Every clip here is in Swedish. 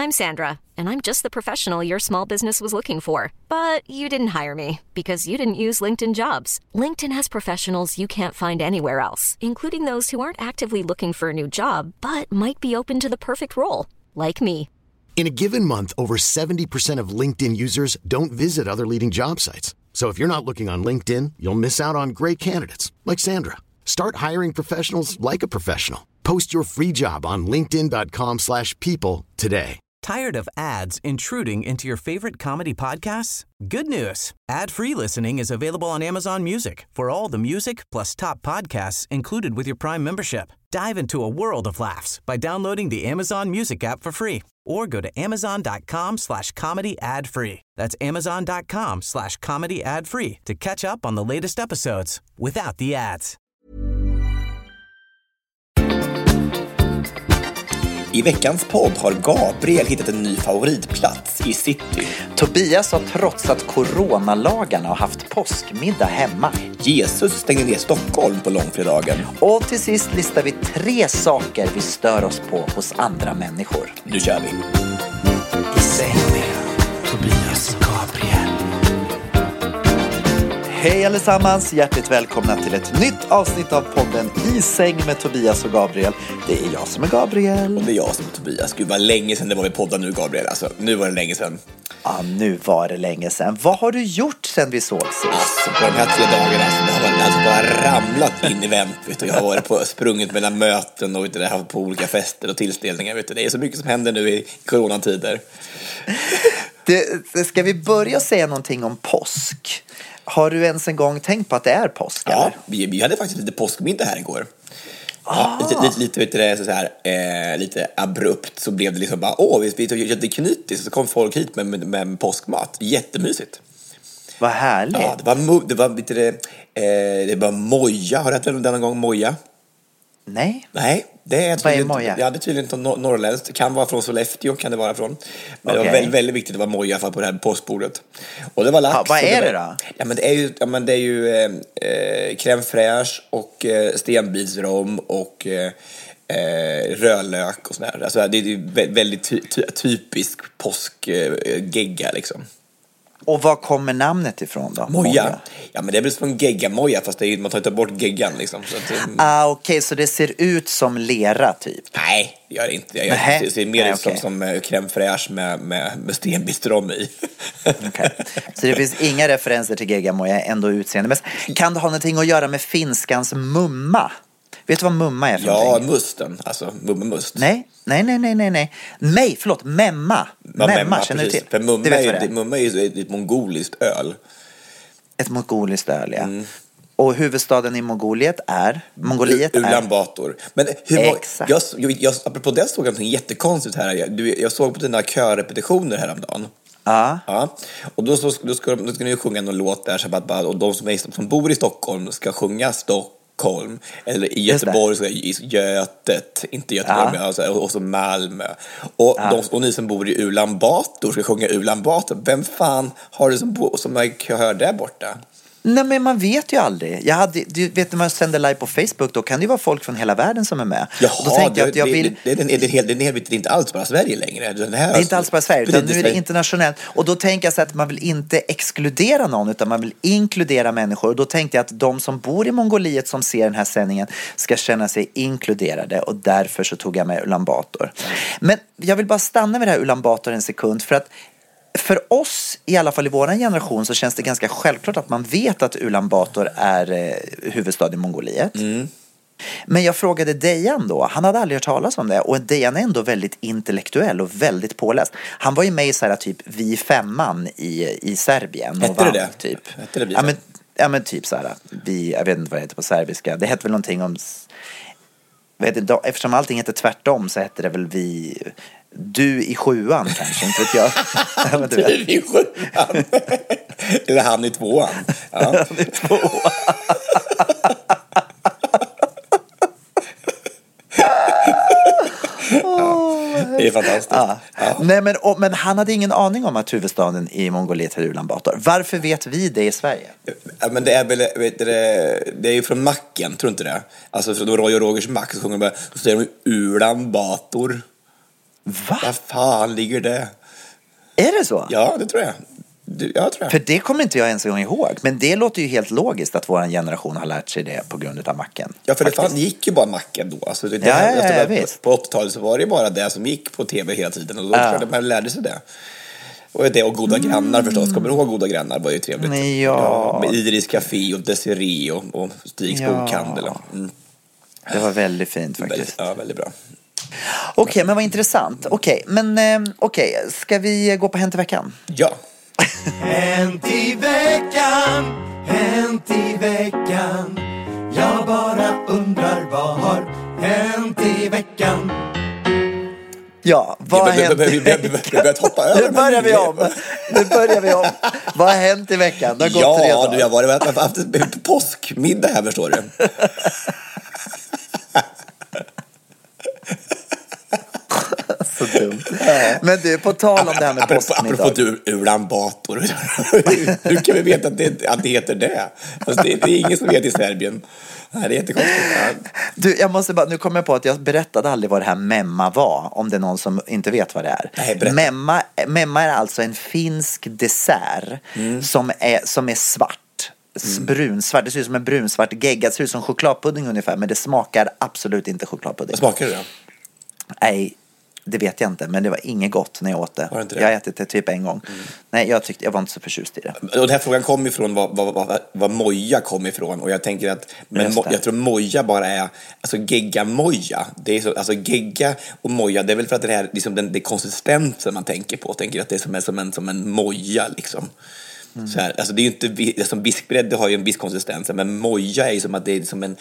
I'm Sandra, and I'm just the professional your small business was looking for. But you didn't hire me because you didn't use LinkedIn Jobs. LinkedIn has professionals you can't find anywhere else, including those who aren't actively looking for a new job, but might be open to the perfect role, like me. In a given month, over 70% of LinkedIn users don't visit other leading job sites. So if you're not looking on LinkedIn, you'll miss out on great candidates like Sandra. Start hiring professionals like a professional. Post your free job on linkedin.com/people today. Tired of ads intruding into your favorite comedy podcasts? Good news. Ad-free listening is available on Amazon Music for all the music plus top podcasts included with your Prime membership. Dive into a world of laughs by downloading the Amazon Music app for free or go to amazon.com/comedy ad-free. That's amazon.com/comedy ad-free to catch up on the latest episodes without the ads. I veckans podd har Gabriel hittat en ny favoritplats i city. Tobias har trotsat coronalagarna och haft påskmiddag hemma. Jesus stängde ner Stockholm på långfredagen. Och till sist listar vi 3 saker vi stör oss på hos andra människor. Nu kör vi. I säng med Tobias och Gabriel. Hej allesammans, hjärtligt välkomna till ett nytt avsnitt av podden I säng med Tobias och Gabriel. Det är jag som är Gabriel. Och det är jag som är Tobias. Gud, vad länge sedan det var vi poddade nu, Gabriel. Alltså, nu var det länge sedan. Ja, nu var det länge sedan. Vad har du gjort sedan vi såg sist? Alltså, på de här 3 dagarna så har jag alltså bara ramlat in i event. Vet du. Jag har varit på sprunget mellan möten och vet du, haft på olika fester och tillställningar. Vet du. Det är så mycket som händer nu i coronatider. Ska vi börja säga någonting om påsk? Har du ens en gång tänkt på att det är påsk? Ja, eller? vi hade faktiskt lite påskmiddag här igår. Ja, lite vet du, så här, lite abrupt så blev det liksom bara, vi tog jätteknytis, så kom folk hit med påskmat. Jättemysigt. Vad härligt. Ja, det var moja. Har du hört den gång moja? Nej. Det är vad är moja? Ja, det är tydligen norrländskt. Det kan vara från Sollefteå, kan det vara från. Men det var väldigt, väldigt viktigt att det var moja för på det här påskbordet. Och det var lax. Vad är det då? Ja, men det är ju crème fraîche och stenbitsrom och rödlök och sådär. Alltså det är ju väldigt typisk påskgegga liksom. Och var kommer namnet ifrån då? Moja. Ja, men det är väl från gegga-moja, fast det är, man tar inte bort geggan liksom. Okej, så det ser ut som lera typ? Nej, det gör det inte. Det ser mer ut som crème fraîche med stenbistrom i. Okay. Så det finns inga referenser till gegga-moja, ändå utseende. Men kan det ha någonting att göra med finskans mumma? Vet du vad mumma är för någonting? Ja, musten. Alltså, mummemust. Nej. Memma. Memma, känner du till? För mumma är ju ett mongoliskt öl. Ett mongoliskt öl, ja. Och huvudstaden i Mongoliet är? Ulan Bator. Men jag apropå det såg jag någonting jättekonstigt här. Jag såg på dina körrepetitioner häromdagen. Ja. Och då ska ni ju sjunga någon låt där så att och de som bor i Stockholm ska sjunga Stockholm, eller i Göteborg så är i Götet, inte Göteborg, alltså, och så Malmö. Och ni som bor i Ulan Bator ska sjunga Ulan Bator. Vem fan har du som hör där borta? Nej, men man vet ju aldrig. Du vet, när man sänder live på Facebook, då kan det ju vara folk från hela världen som är med. Jaha, då tänkte jag att jag vill... Det är inte alls bara Sverige längre. Det är inte alls bara Sverige, utan nu är det internationellt. Och då tänker jag så att man vill inte exkludera någon, utan man vill inkludera människor. Och då tänkte jag att de som bor i Mongoliet som ser den här sändningen ska känna sig inkluderade. Och därför så tog jag med Ulan Bator. Men jag vill bara stanna med det här Ulan Bator en sekund, för att för oss, i alla fall i vår generation, så känns det ganska självklart att man vet att Ulan Bator är huvudstad i Mongoliet. Men jag frågade Dejan då, han hade aldrig hört talas om det. Och Dejan är ändå väldigt intellektuell och väldigt påläst. Han var ju med i så här typ Vi femman i Serbien. Hette det det? Typ. Hette det Vi? Ja men typ så här, jag vet inte vad det heter på serbiska. Det hette väl någonting om... Eftersom allting heter tvärtom så heter det väl du i 7:an kanske, inte vet jag. Du i 7:an. Eller han i 2:an. Ja. Han i 2:an. Det är fantastiskt. Ja. Nej, men han hade ingen aning om att huvudstaden i Mongoliet är Ulan Bator. Varför vet vi det i Sverige? Ja, men det är väl, det är ju från Macken, tror inte det? Alltså från Roy och Rogers Mack så säger de Ulan Bator. Va? Vad fan ligger det? Är det så? Ja, det tror jag. Jag tror jag. För det kommer inte jag ens en gång ihåg. Men det låter ju helt logiskt att vår generation har lärt sig det på grund av macken. Ja, för det gick ju bara macken då. Alltså på 80-talet så var det bara det som gick på tv hela tiden. Och då tror jag man lärde sig det. Och det och Goda grannar förstås. Kommer du ihåg Goda grannar? Var ju trevligt. Ja. Med Idris Café och Desiree och Stigs bokhandel. Det var väldigt fint faktiskt. Ja, väldigt bra. Okej, men vad intressant. Okej, ska vi gå på Hänt i veckan? Ja. Hänt i veckan, hänt i veckan. Jag bara undrar vad har hänt i veckan? Ja, vad har hänt i veckan? Nu börjar vi om. Vad har hänt i veckan? Det har gått 3 dagar. Jag har haft påskmiddag här, förstår du. Så dumt. Men du, på tal om det här med påskmiddag. Apropå Ulan Bator. Hur kan vi veta att det heter det? Alltså, det är ingen som vet i Serbien. Nej, det är jättekonstigt. Du, jag måste bara, nu kommer jag på att jag berättade aldrig vad det här memma var. Om det är någon som inte vet vad det är. Nej, memma är alltså en finsk dessert som är svart. Brunsvart, det ser ut som en brunsvart gegga. Det ser ut som chokladpudding ungefär. Men det smakar absolut inte chokladpudding. Vad smakar det då? Nej, det vet jag inte. Men det var inget gott när jag åt det. Jag har ätit det typ en gång. Nej, jag var inte så förtjust i det. Och den här frågan kom ifrån vad moja kom ifrån. Och jag tänker att jag tror moja bara är alltså gegga-moja. Det är så, alltså gegga och moja, det är väl för att det är liksom det konsistensen man tänker på. Tänker att det är som en moja liksom. Så här, alltså det är ju inte som biskbredd, det har ju en viss konsistens, men moja är ju som att det är som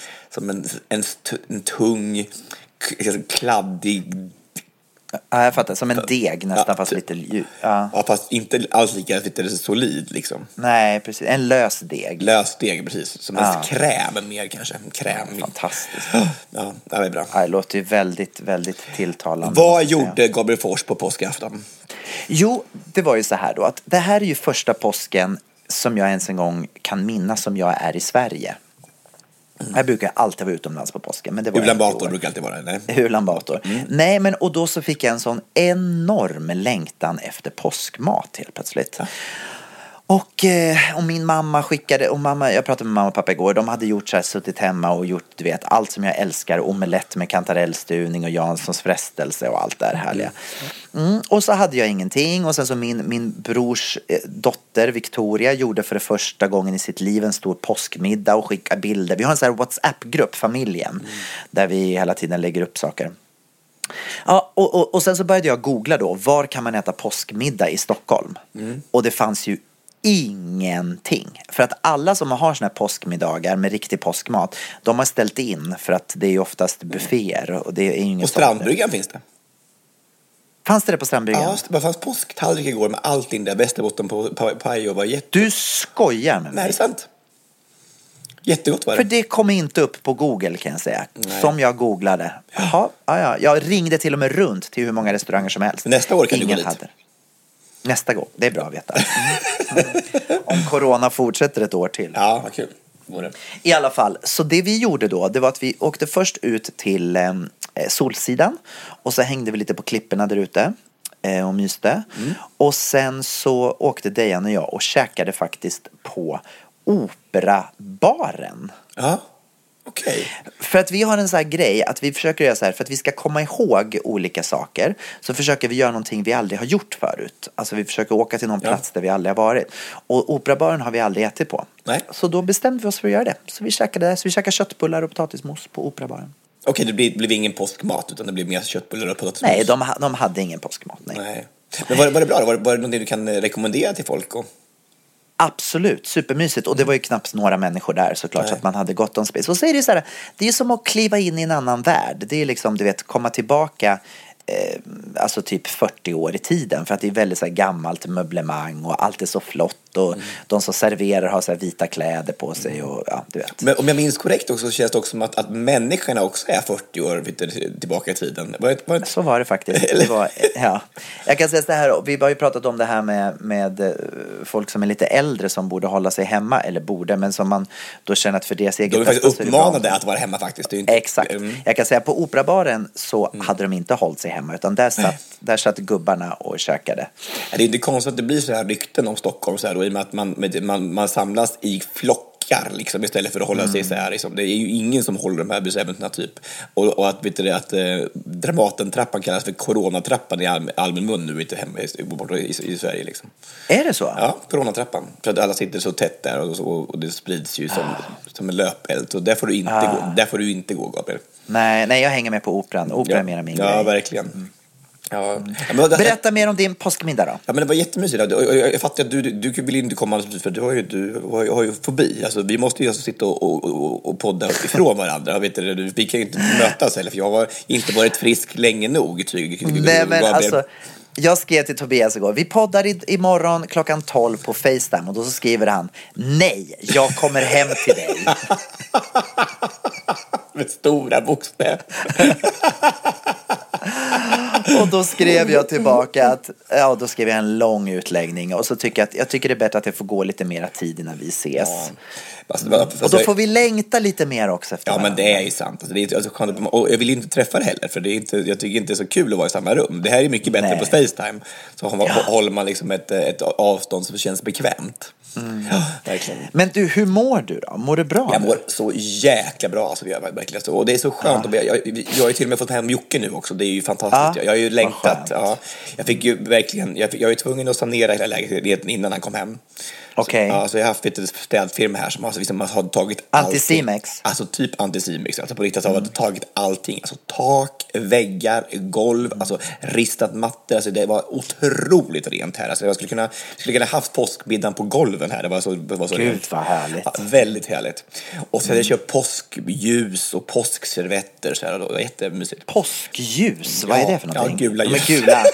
en tung kladdig. Ja, jag fattar, som en deg nästan, fast lite djup. Ja, fast inte alls lite solid liksom. Nej, precis, en lös deg. Lös deg, precis, som en kräm mer kanske, kräm. Fantastiskt. Ja, det är bra. Det låter ju väldigt, väldigt tilltalande. Vad gjorde Gabriel Fors på påskafton? Jo, det var ju så här då, att det här är ju första påsken som jag ens en gång kan minnas som jag är i Sverige. Jag brukar alltid vara utomlands på påsken, men det var Ulan Bator brukar alltid vara det. Ulan Bator. Nej, men och då så fick jag en sån enorm längtan efter påskmat helt plötsligt. Ja. Och min mamma skickade, jag pratade med mamma och pappa igår, de hade gjort så här, suttit hemma och gjort, du vet, allt som jag älskar, omelett med kantarellstuvning och Janssons frestelse och allt det här härliga. Och så hade jag ingenting, och sen så min brors dotter Victoria gjorde för det första gången i sitt liv en stor påskmiddag och skickade bilder. Vi har en sån här WhatsApp-grupp, familjen, där vi hela tiden lägger upp saker. Ja, och sen så började jag googla då, var kan man äta påskmiddag i Stockholm? Och det fanns ju ingenting. För att alla som har såna här påskmiddagar med riktig påskmat, de har ställt in, för att det är ju oftast bufféer och det är ingen. På Strandbryggan finns det. Fanns det på Strandbryggan? Ja, det fanns påsktallrik igår med allt in där. Västerbotten på paj och var Du skojar med mig. Nej, det är sant. Jättegott var det. För det kom inte upp på Google, kan jag säga. Nej. Som jag googlade. Jaha, ja. Jag ringde till och med runt till hur många restauranger som helst. Nästa år kan du gå dit. Nästa gång, det är bra att veta. Om corona fortsätter ett år till. Ja, vad kul. I alla fall, så det vi gjorde då, det var att vi åkte först ut till Solsidan. Och så hängde vi lite på klipporna där ute och myste. Och sen så åkte Dejan och jag och käkade faktiskt på Operabaren. Ja. Okay. För att vi har en sån här grej att vi försöker göra så här, för att vi ska komma ihåg olika saker, så försöker vi göra någonting vi aldrig har gjort förut. Alltså vi försöker åka till någon plats där vi aldrig har varit. Och Operabaren har vi aldrig ätit på. Nej. Så då bestämde vi oss för att göra det. Så vi käkade köttbullar och potatismos på Operabaren. Okej, det blev ingen påskmat, utan det blev mer köttbullar och potatismos. Nej, de hade ingen påskmat. Nej. Men var det bra? Var det någonting du kan rekommendera till folk? Absolut, supermysigt. Och det var ju knappt några människor där, såklart. Så att man hade gott om space. Och så är det så här, det är som att kliva in i en annan värld. Det är liksom, du vet, komma tillbaka alltså typ 40 år i tiden. För att det är väldigt så här gammalt möblemang och allt är så flott. Och de som serverar har så här vita kläder på sig och ja, du vet. Men om jag minns korrekt också, så känns det också som att människorna också är 40 år tillbaka i tiden. Så var det faktiskt. Det var, ja. Jag kan säga så här, vi har ju pratat om det här med folk som är lite äldre som borde hålla sig hemma, eller borde, men som man då känner att för deras egen bästa. De är faktiskt uppmanade att vara hemma faktiskt. Exakt. Jag kan säga på Operabaren så hade de inte hållit sig hemma, utan där satt gubbarna och käkade. Det är inte konstigt att det blir så här rykten om Stockholm så här, då, i och med att man samlas i flockar liksom, istället för att hålla sig så här liksom. Det är ju ingen som håller de här bestämmelserna typ. Och att, vet du, att Dramatentrappan kallas för coronatrappan i allmän mun nu, inte hemma i Sverige liksom. Är det så? Ja, coronatrappan. För att alla sitter så tätt där och det sprids ju som en löpeld. Så där får du inte gå. Där får du inte gå, Gabriel. Nej, jag hänger med på operan. Operan är mer min grej. Ja, verkligen. Ja. Berätta mer om din påskmiddag då. Ja, men det var jättemysigt. Jag fattar att du vill inte komma för du har ju fobi. Alltså, vi måste ju sitta och podda ifrån varandra. Vet du, vi kan ju inte mötas heller, för jag har inte varit frisk länge nog. Nej, men alltså, jag skrev till Tobias igår. Vi poddar imorgon 12:00 på FaceTime. Och då så skriver han: nej, jag kommer hem till dig. Med stora bokstäver. Och då skrev jag tillbaka att, då skrev jag en lång utläggning. Och så tycker jag tycker det är bättre att det får gå lite mera tid innan vi ses. Ja. Och då får vi längta lite mer också efter varandra. Men det är ju sant. Alltså, det är, alltså, och jag vill inte träffa det heller, för det är inte, jag tycker inte det är så kul att vara i samma rum. Det här är mycket bättre på FaceTime. Så håller man liksom ett avstånd som känns bekvämt. Ja, verkligen. Men du, hur mår du då? Mår du bra? Jag mår så jäkla bra, alltså, verkligen så. Och det är så skönt. Jag har ju till och med fått hem Jocke nu också. Det är ju fantastiskt. Jag har ju längtat. Ja. Jag fick ju verkligen, jag är tvungen att sanera hela lägenheten innan han kom hem. Okej. Så jag har haft lite städfirma här som har tagit Anticimex. Alltså typ Anticimex. Alltså på riktigt har tagit allting. Alltså tak, väggar, golv, alltså ristat mattor. Alltså det var otroligt rent här. Alltså jag skulle kunna haft påskmiddagen på golven här. Det var så Gud, rent. vad härligt. Ja, väldigt härligt. Och så hade jag köpt påskljus och påskservetter så här, och det var jättemysigt. Påskljus? Vad är det för någonting? Ja, gula ljus. Gula.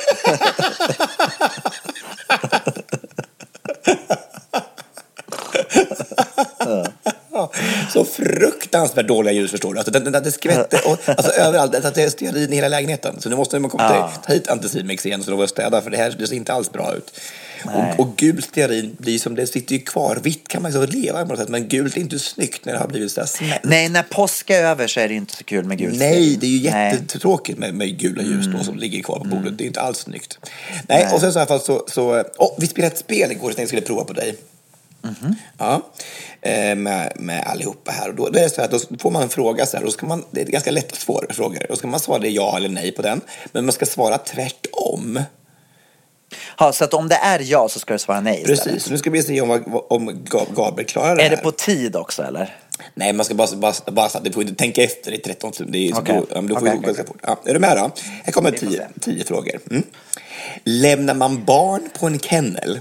Så fruktansvärt dåliga ljus, förstår du. Alltså, det skvätter alltså, överallt. Det är stearin i hela lägenheten. Så nu måste man komma ta hit Anticimex igen så de får städa, för det ser inte alls bra ut. Och gul stearin blir som det sitter ju kvar. Vitt kan man ju så leva på något sätt, men gult är inte snyggt när det har blivit så här smält. Nej, när påsk är över så är det inte så kul med gult. Nej, det är ju jättetråkigt med gula ljus då, som ligger kvar på bordet. Det är inte alls snyggt. Nej. Och sen så i alla fall så vi spelade ett spel igår som jag skulle prova på dig. Ja, med allihopa här. Och då är det så här, då får man en fråga så här, då ska man, det är ganska lätt svåra frågor. Då ska man svara ja eller nej på den, men man ska svara tvärtom. Ja, så att om det är ja så ska du svara nej istället. Precis, så nu ska vi se om Gabriel klarar det här. Är det på tid också, eller? Nej, man ska bara du får inte tänka efter i 13 sekunder. Det är då får du ganska fort. Ja, är du med då? Här kommer 10 frågor. Lämnar man barn på en kennel?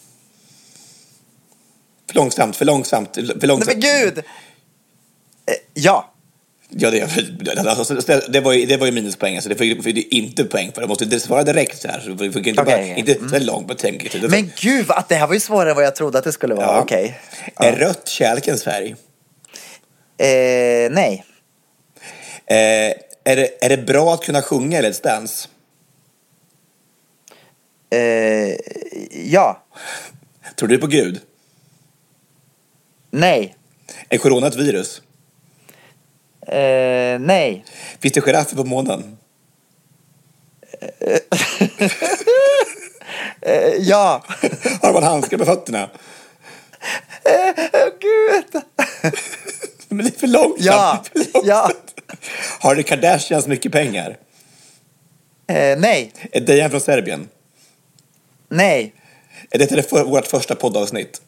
För långsamt. Nej, men gud! Ja. Ja, det var ju minuspoäng, alltså det får du inte poäng för. Du måste svara direkt så här, så du får inte så långt på tänket. Men gud, att det här var ju svårare än vad jag trodde att det skulle vara. Ja. Okej. Är rött kärlekens färg? Nej. Är det bra att kunna sjunga eller ett dans? Ja. Tror du på Gud? Nej. Är corona ett virus? Nej. Finns det giraffer på månen? Ja. Har man handskar på fötterna? Gud. Men det är för långsamt. Ja. Har det Kardashians mycket pengar? Nej. Är Dejan från Serbien? Nej. Är det vårt första poddavsnitt?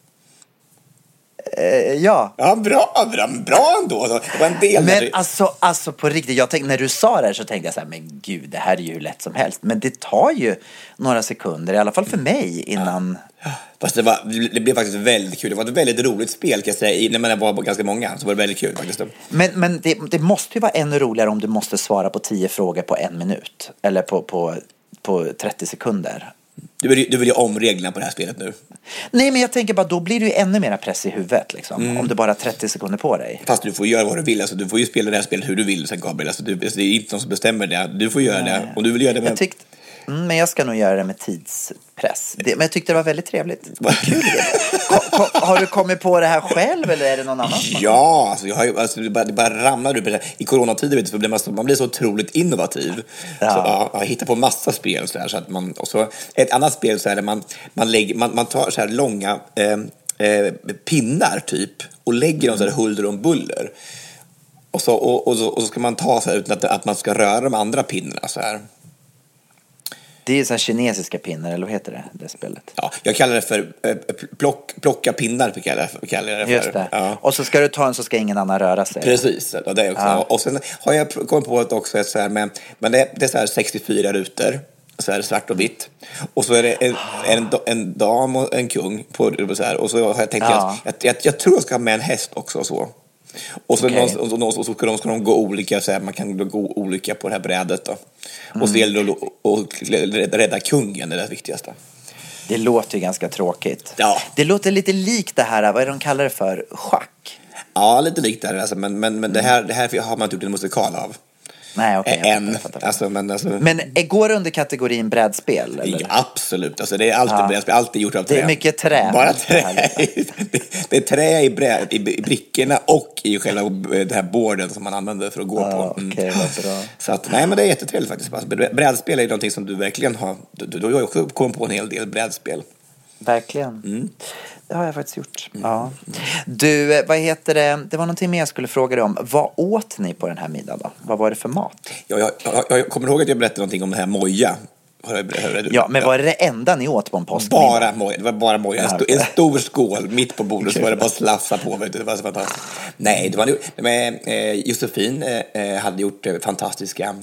Ja. Ja, bra ändå. Det var en del. Men alltså på riktigt, jag tänkte, när du sa det här så tänkte jag så här, men gud, det här är ju hur lätt som helst. Men det tar ju några sekunder, i alla fall för mig, innan... Fast det blev faktiskt väldigt kul. Det var ett väldigt roligt spel, kan jag säga. När man var ganska många så var det väldigt kul faktiskt. Men det måste ju vara ännu roligare om du måste svara på 10 frågor på 1 minut. Eller på 30 sekunder. Du vill ju om reglerna på det här spelet nu. Nej, men jag tänker bara, då blir det ju ännu mera press i huvudet liksom, om du bara har 30 sekunder på dig. Fast du får göra vad du vill, alltså, du får ju spela det här spelet hur du vill sen, Gabriel, alltså, det är inte någon som bestämmer det. Du får göra det, om du vill göra det med... Men jag ska nog göra det med tidspress. Men jag tyckte det var väldigt trevligt. Vad kul. Har du kommit på det här själv eller är det någon annan? Ja, alltså, det bara ramlar upp. I coronatider för man blir så otroligt innovativ. Ja. Så jag hittar på massa spel så att man, och så ett annat spel så är det man tar så här långa pinnar typ och lägger dem så här huller om buller. Och så ska man ta så här utan att man ska röra de andra pinnarna så här. Det är så här kinesiska pinnar, eller vad heter det spelet? Ja, jag kallar det för plocka pinnar, kallar det för. Just det. Ja. Och så ska du ta en så ska ingen annan röra sig. Precis, och det är också. Ja. Och sen har jag kommit på att också så här men det är så här 64 rutor. Så är det svart och vitt. Och så är det en dam och en kung på så här. Och så har jag tänkt att jag tror jag ska ha med en häst också och så. Och så, så ska de gå olika så här, man kan gå olika på det här brädet då. Och så gäller det att rädda kungen, det är det viktigaste. Det låter ju ganska tråkigt. Ja. Det låter lite likt det här, vad är det de kallar det för? Schack? Ja, lite likt det alltså, men det här har man inte gjort en musikal av. Nej, okej. Men går det under kategorin brädspel? Eller? Ja, absolut. Alltså, det är alltid brädspel. Alltid gjort av trä. Det är mycket trä. Bara trä. Det är trä i brickorna och i själva den här borden som man använder för att gå på. Okej, vad bra. Så att, nej, men det är jättetrevligt faktiskt. Alltså, brädspel är någonting som du verkligen har. Du har ju också kommit på en hel del brädspel. Verkligen. Det har jag faktiskt gjort. Ja. Du, vad heter det? Det var någonting mer jag skulle fråga dig om. Vad åt ni på den här middagen då? Vad var det för mat? Jag kommer ihåg att jag berättade någonting om det här moja. Ja, men var det enda ni åt på en påsk? Bara moja. Det var bara moja. En stor skål mitt på bordet så var det bara slafsa på. Vet du. Det var så fantastiskt. Nej, det var Josefin hade gjort fantastiska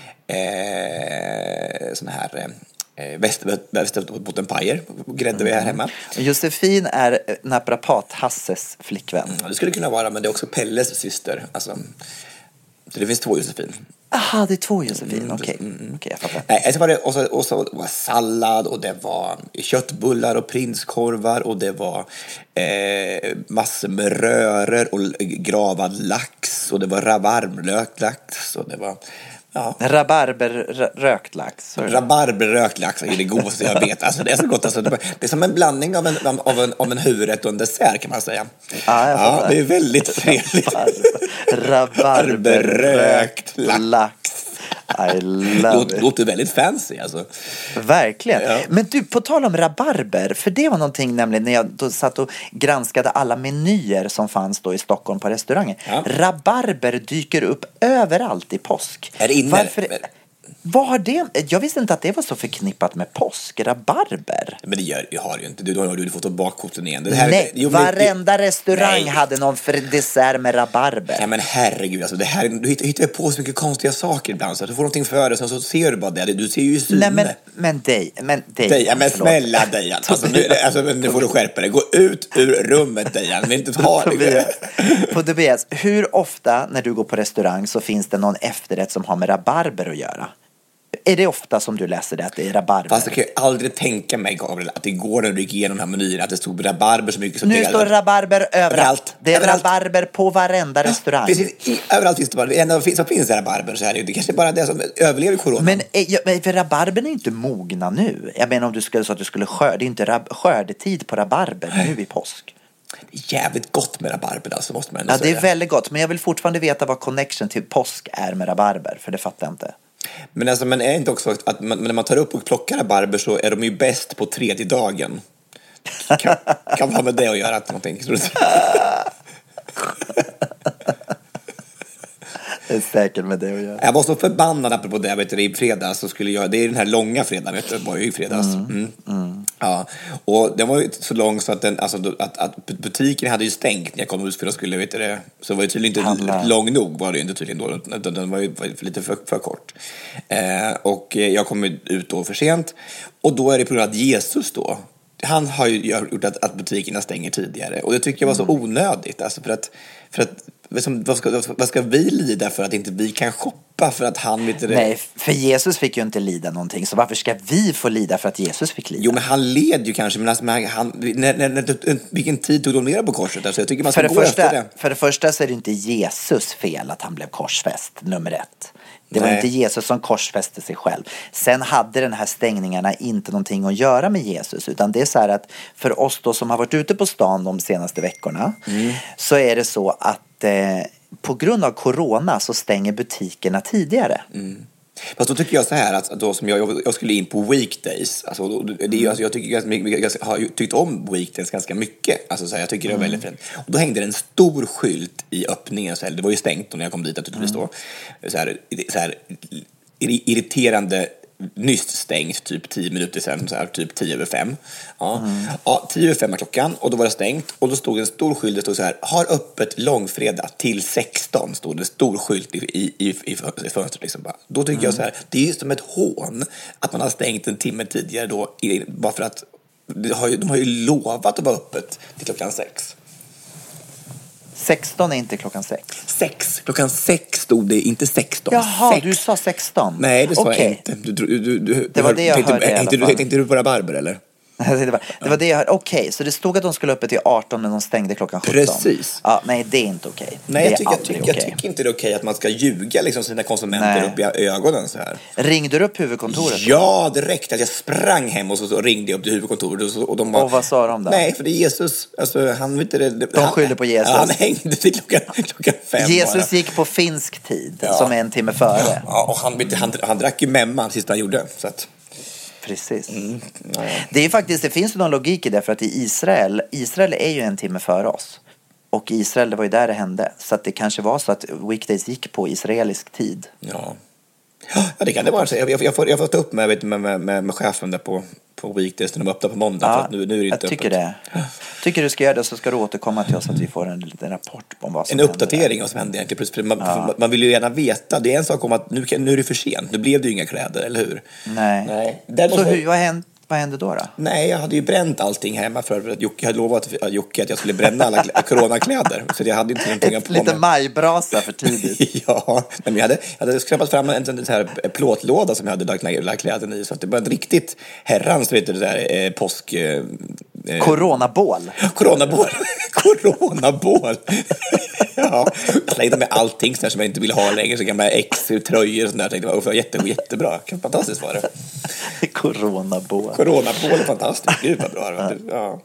såna här västerbottenpajer gräddade vi här hemma. Josefin är naprapat Hasses flickvän. Det skulle kunna vara, men det är också Pelles syster. Alltså, så det finns 2 Josefin. Aha, det är 2 Josefin. Okej, jag fattar. Nej, så var det, och så var sallad och det var köttbullar och prinskorvar och det var massor med rörer och gravad lax och det var rabarberlöklax och det var rabarberrökt lax. Rabarberrökt lax är det godaste jag vet. Alltså, det är så gott. Alltså, det är som en blandning av en huvudrätt och en dessert kan man säga. Ja, det är väldigt trevligt. Rabarberrökt lax. I love it. Det låter väldigt fancy alltså. Verkligen. Ja. Men du, på tal om rabarber, för det var någonting nämligen när jag då satt och granskade alla menyer som fanns då i Stockholm på restauranger. Ja. Rabarber dyker upp överallt i påsk. Är det inne? Varför? Vad har det? Jag visste inte att det var så förknippat med påsk. Rabarber. Men det har ju inte. Du har fått bakkorten igen. Varenda restaurang hade någon dessert med rabarber. Nej, men herregud. Alltså, du hittar på så mycket konstiga saker ibland. Så att du får någonting för dig, så ser du bara det. Du ser ju syne. Nej, men dig. Men snälla Dejan. Alltså, nu får du skärpa dig. Gå ut ur rummet, Dejan. Vi inte ta Tobias, hur ofta när du går på restaurang så finns det någon efterrätt som har med rabarber att göra? Är det ofta som du läser det att det är rabarber? Fast jag kan ju aldrig tänka mig, Gabriel, att det går när du gick igenom den här menyn att det stod rabarber så mycket som nu står rabarber överallt. Det är rabarber på varenda restaurang. Precis, överallt finns det bara. Det enda som finns är rabarber så här. Det kanske bara är det som överlever corona. Men för rabarberna är inte mogna nu. Jag menar om du skulle så att du skulle skörda. Det är inte skördetid på rabarber nu i påsk. Det är jävligt gott med rabarber alltså, måste man ändå säga. Det är väldigt gott, men jag vill fortfarande veta vad connection till påsk är med rabarber, för det fattar jag inte. Men alltså, men är det inte också att när man tar upp och plockar rabarber så är de ju bäst på 3:e dagen. Kan ha med det att göra någonting, tror du? Det är säkert med det att göra. Jag var så förbannad apropå det, vet du, i fredags så skulle jag, det är den här långa fredagen, vet du, var ju i fredags. Ja, och den var ju så lång så att att butiken hade ju stängt när jag kom ut för att skulle, vet du det, så var ju tydligen inte lång nog, var det ju inte tydligen då, den var ju lite för kort. Och jag kom ut då för sent, och då är det på grund av att Jesus då, han har ju gjort att butikerna stänger tidigare, och det tycker jag var så onödigt, alltså för att Vad ska vi lida för att inte vi kan shoppa för att han inte... Nej, för Jesus fick ju inte lida någonting. Så varför ska vi få lida för att Jesus fick lida? Jo, men han led ju kanske. Men alltså, vilken tid tog de ner på korset? Alltså, jag tycker man ska gå efter det. För det första så är det inte Jesus fel att han blev korsfäst, nummer 1. Det var inte Jesus som korsfäste sig själv. Sen hade den här stängningarna inte någonting att göra med Jesus. Utan det är så här att för oss då som har varit ute på stan de senaste veckorna så är det så att på grund av corona så stänger butikerna tidigare. Fast då tycker jag så här att då som jag skulle in på weekdays, alltså, jag har tyckt om weekdays ganska mycket, alltså, så här, jag tycker det var väldigt fint. Och då hängde det en stor skylt i öppningen, så här, det var ju stängt när jag kom dit naturligtvis då, så här irriterande, nyss stängt, typ 10 minuter sen, så här, typ 10:05. Ja, 10:05 klockan, och då var det stängt, och då stod en stor skylt, det stod så här: har öppet långfredag till 16, stod det stor skylt i fönstret liksom. Bara. Då tycker jag så här, det är ju som ett hån att man har stängt en timme tidigare då, bara för att de har ju lovat att vara öppet till klockan 6. 16 är inte klockan 6. Klockan 6 stod det, inte 16. Jaha, 6. du sa 16. Nej, det sa jag inte. Det var det jag hörde i alla fall. Tänkte du på rabarber, eller? Det var det jag hörde. Okej, så det stod att de skulle uppe till 18 men de stängde klockan 17. Precis. Ja, nej, det är inte okej. Nej, jag tycker inte det är okej att man ska ljuga liksom sina konsumenter upp i ögonen så här. Ringde du upp huvudkontoret? Ja, direkt. Att jag sprang hem och så ringde jag upp till huvudkontoret. Och de bara, och vad sa de då? Nej, för det är Jesus. Alltså, han vet inte det. De skyllde på Jesus. Ja, han hängde till klockan 5. Jesus gick på finsk tid, som är en timme före. Ja, och han drack ju memma sist han gjorde, så att... Precis. Det är faktiskt, det finns ju någon logik i det, för att i Israel är ju en timme före oss. Och i Israel, det var ju där det hände. Så att det kanske var så att weekdays gick på israelisk tid. Ja, det kan det vara. Jag får ta upp med chefen där på weekdays när de öppnar på måndag. Ja, för att nu är det inte jag tycker öppet. Tycker du ska göra det, så ska du återkomma till oss så att vi får en liten rapport om vad som en uppdatering av vad som hände egentligen. Man vill ju gärna veta. Det är en sak om att nu är det för sent. Nu blev det ju inga kläder, eller hur? Nej. Vad hände då? Nej, jag hade ju bränt allting hemma för att Jocke hade lovat Jocke att jag skulle bränna alla coronakläder. Så jag hade inte någonting att på lite majbrasa för tidigt. Ja, men jag hade skrapat fram en sån här plåtlåda som jag hade lagt kläderna i. Så att det var ett riktigt herrans, vet du, det där påsk... Coronabål. Coronabål. Ja, jag slängde med allting sådär som jag inte ville ha längre. Så gamla tröjor och sånt där. Tänkte det var jättebra. Fantastiskt var det. Coronabål är fantastiskt. Gud vad bra. Ja.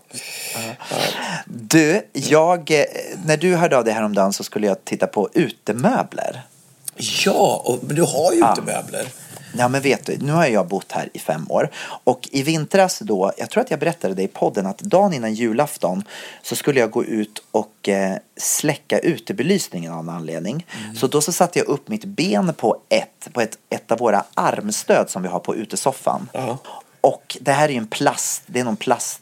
Du, när du hörde av det här om dagen så skulle jag titta på utemöbler. Ja, men du har ju utemöbler. Ja, men vet du, nu har jag bott här i 5 år. Och i vintras då, jag tror att jag berättade det i podden, att dagen innan julafton så skulle jag gå ut och släcka utebelysningen av en anledning. Så då så satte jag upp mitt ben på ett av våra armstöd som vi har på utesoffan. Och det här är ju någon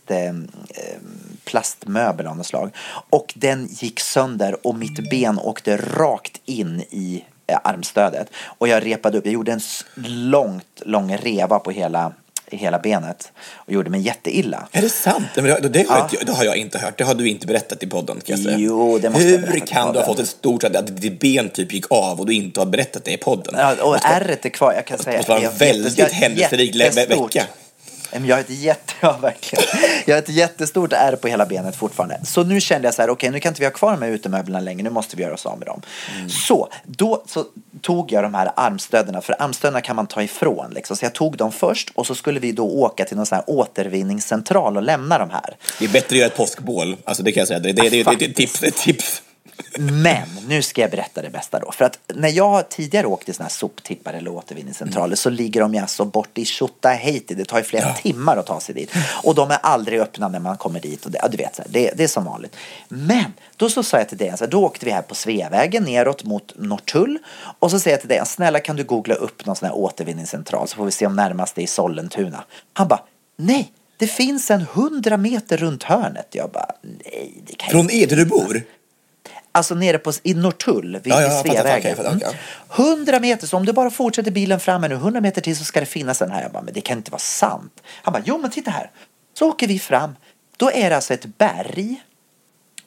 plastmöbel av något slag. Och den gick sönder och mitt ben åkte rakt in i armstödet. Och jag repade upp. Jag gjorde en lång reva på hela benet. Och gjorde mig jätteilla. Är det sant? Det har jag inte hört. Det har du inte berättat i podden, kan jag säga. Jo, det måste jag berätta. Hur kan du ha fått ett stort att ditt ben typ gick av och du inte har berättat det i podden? Ja, och ärret är kvar. Jag kan säga. Det måste vara en väldigt händelserik vecka. Jag har ett jättestort ärr på hela benet fortfarande. Så nu kände jag så här, okej, nu kan inte vi ha kvar de här utemöblerna längre. Nu måste vi göra oss av med dem. Så då tog jag de här armstöderna. För armstöderna kan man ta ifrån liksom. Så jag tog dem först. Och så skulle vi då åka till någon sån här återvinningscentral och lämna de här. Det är bättre att göra ett påskbål. Alltså det kan jag säga. Det är ett tips. Men nu ska jag berätta det bästa då. För att när jag tidigare åkte till såna här soptippar eller återvinningscentraler så ligger de ju alltså bort i Tjotahejti. Det tar ju flera timmar att ta sig dit. Och de är aldrig öppna när man kommer dit. Och du vet, så här, det är som vanligt. Men då så sa jag till dig, då åkte vi här på Sveavägen neråt mot Norrtull. Och så säger jag till dig, snälla kan du googla upp någon sån här återvinningscentral så får vi se om närmast är i Sollentuna. Han bara, nej, det finns 100 meter runt hörnet. Jag bara, nej. Det kan från där du bor? Alltså nere i Norrtull vid Sveavägen. 100 meter, så om du bara fortsätter bilen fram nu 100 meter till så ska det finnas den här. Jag bara, men det kan inte vara sant. Han bara, jo men titta här. Så åker vi fram. Då är det alltså ett berg.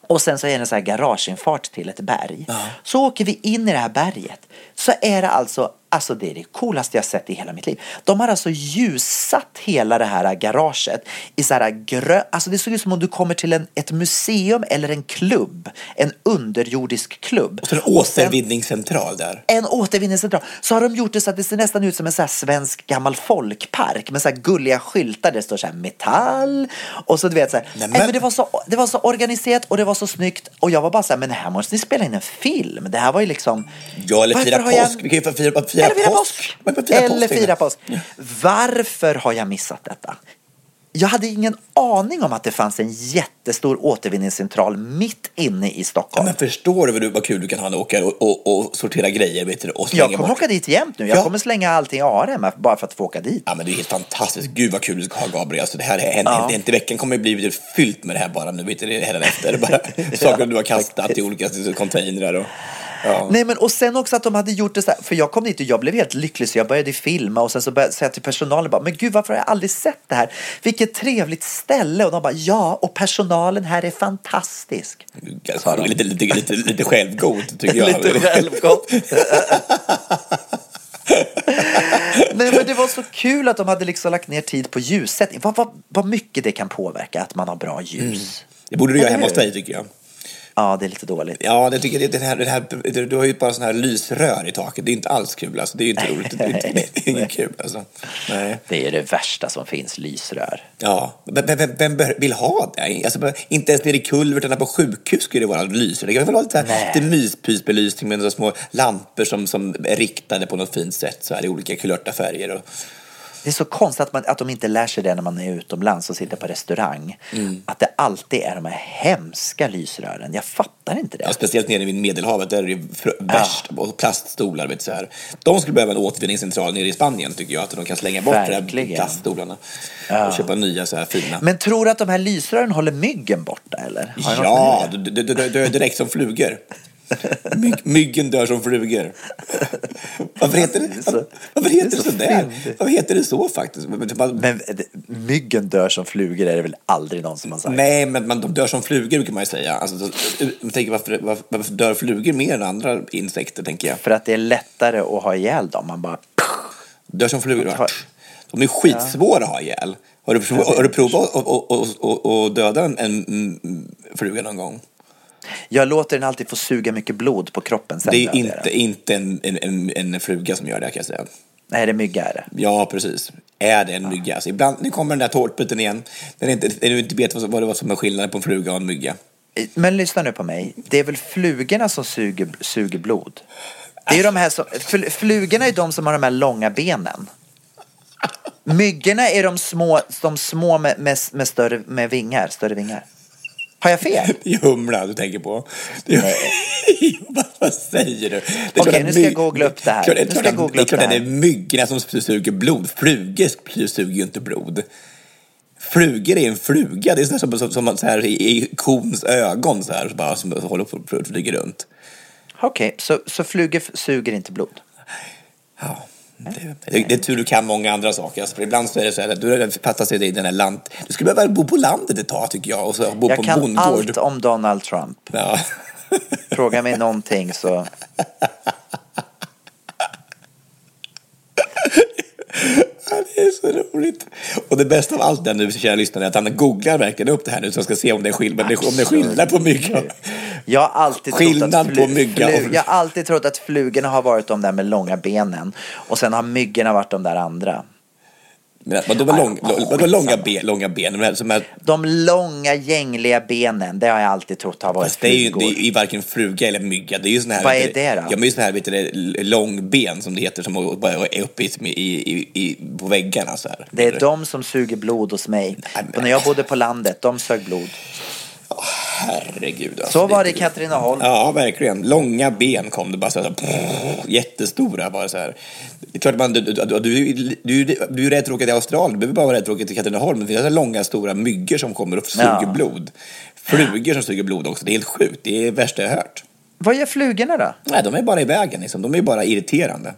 Och sen så är det en så här garageinfart till ett berg. Så åker vi in i det här berget. Så är det alltså det är det coolaste jag sett i hela mitt liv. De har alltså ljussatt hela det här garaget i så här alltså det såg ut som om du kommer till ett museum eller en klubb. En underjordisk klubb. Och så en återvinningscentral där. En återvinningscentral. Så har de gjort det så att det ser nästan ut som en så här svensk gammal folkpark med så här gulliga skyltar. Det står så här metall. Och så du vet så här. Men det var så organiserat och det var så snyggt. Och jag var bara så här, men här måste ni spela in en film. Det här var ju liksom... Ja, eller fira påsk. Vi kan ju fira påsk. Eller fira påsk. Varför har jag missat detta? Jag hade ingen aning om att det fanns en jättestor återvinningscentral mitt inne i Stockholm. Ja, men förstår du vad kul du kan ha när du åker och sortera grejer, vet du, och slänga jag kommer åka dit jämt nu. Jag kommer slänga allting i ARM bara för att få åka dit. Ja, men det är helt fantastiskt. Gud vad kul du ska ha, Gabriel. Alltså, det här är inte veckan kommer bli fyllt med det här bara nu, vet du, det här efter. Bara saker du har kastat i olika containrar och... Ja. Nej, men och sen också att de hade gjort det så här, för jag kom dit och jag blev helt lycklig så jag började filma och sen så började jag säga till personalen bara, men gud varför har jag aldrig sett det här? Vilket trevligt ställe. Och de bara, ja, och personalen här är fantastisk. Lite självgod tycker jag. Lite självgod. Nej, men det var så kul att de hade liksom lagt ner tid på ljussättning. Vad mycket det kan påverka att man har bra ljus. Det borde du göra hemma hos dig tycker jag. Ja, det är lite dåligt. Ja, det tycker jag, det här, du har ju bara sån här lysrör i taket. Det är inte alls kul alltså. Det är ju inte roligt. Det är inte kul alltså. Nej. Det är det värsta som finns, lysrör. Ja, vem vill ha det? Alltså, inte ens nere i kulvert utan på sjukhus skulle det vara lysrör. Det kan väl vara lite myspysbelysning med några små lampor som är riktade på något fint sätt så här i olika kulörta färger och... Det är så konstigt att de inte lär sig det när man är utomlands och sitter på restaurang. Att det alltid är de här hemska lysrören. Jag fattar inte det. Ja, speciellt nere vid Medelhavet där är det värst. Och plaststolar, vet du, så här. De skulle behöva en återvinningscentral nere i Spanien tycker jag. Att de kan slänga bort de här plaststolarna. Och köpa nya så här fina. Men tror du att de här lysrören håller myggen borta eller? Ja, det dör direkt som flugor. Myggen dör som flugor. Varför heter det så där? Varför heter det så faktiskt? Men myggen dör som flugor är det väl aldrig någon som har sagt. Nej, men de dör som flugor kan man ju säga. Alltså, jag tänker varför dör flugor mer än andra insekter, tänker jag. För att det är lättare att ha ihjäl dem. Man bara... Dör som flugor. De är skitsvåra att ha ihjäl. Har du provat att döda en fluga någon gång? Jag låter den alltid få suga mycket blod på kroppen. Sen det är inte en fluga som gör det, kan jag säga. Nej, det är mygga är det. Ja, precis. Är det en mygga? Alltså, ibland nu kommer den där tårtbiten igen. Du inte vet vad det var som är skillnaden på en fluga och en mygga. Men lyssna nu på mig. Det är väl flugorna som suger blod? Det är ju de här som... Flugorna är de som har de här långa benen. Myggorna är de små med större vingar. Har jag fel? Det är humla du tänker på. Vad säger du? Okej, nu ska jag googla upp det här. Det är myggorna som suger blod. Flugor suger ju inte blod. Flugor är en fluga. Det är som så här i kons ögon så här, bara, som håller på att flyga runt. Okej, så flugor suger inte blod? Ja. Det är tur du kan många andra saker. Alltså, för ibland så är det så här att du fattar sig i den här land. Du skulle behöva bo på landet ett tag tycker jag. Och så bo på en bondgård. Jag kan allt om Donald Trump. Ja. Fråga mig någonting så... Ja, det är så roligt. Och det bästa av allt där nu, kära lyssnare, är att han googlar verkligen upp det här nu så jag ska se om det är skillnad på mygga. Jag har alltid trott att flugorna har varit de där med långa benen och sen har myggorna varit de där andra. Men de var långa ben. De långa gängliga benen, det har jag alltid trott har varit flugor. Det är ju varken fluga eller mygga. Det är ju sån här. Vad är det då? Ja, men ju sån här, vet du, långben som det heter, som bara är uppe på väggarna så här. Det är de som suger blod hos mig. Och när jag bodde på landet, de sög blod. Herregud alltså, så var det i Katrineholm. Ja, verkligen. Långa ben kom det bara så här, jättestora bara så här. Det är klart man du är rädd för att åka till Australien. Du behöver bara vara rädd för att åka till Katrineholm. Men det finns långa stora myggor som kommer och suger blod. Flugor som suger blod också. Det är helt sjukt. Det är det värsta jag har hört. Vad gör flugorna då? Nej, de är bara i vägen liksom. De är bara irriterande.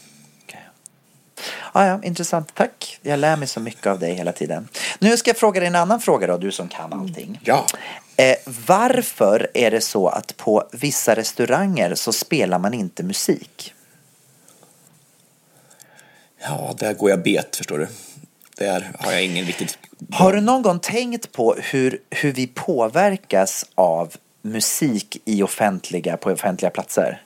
Ja, intressant. Tack. Jag lär mig så mycket av dig hela tiden. Nu ska jag fråga dig en annan fråga då, du som kan allting. Ja. Varför är det så att på vissa restauranger så spelar man inte musik? Ja, där går jag bet, förstår du. Där har jag ingen riktigt... Har du någon gång tänkt på hur vi påverkas av musik på offentliga platser?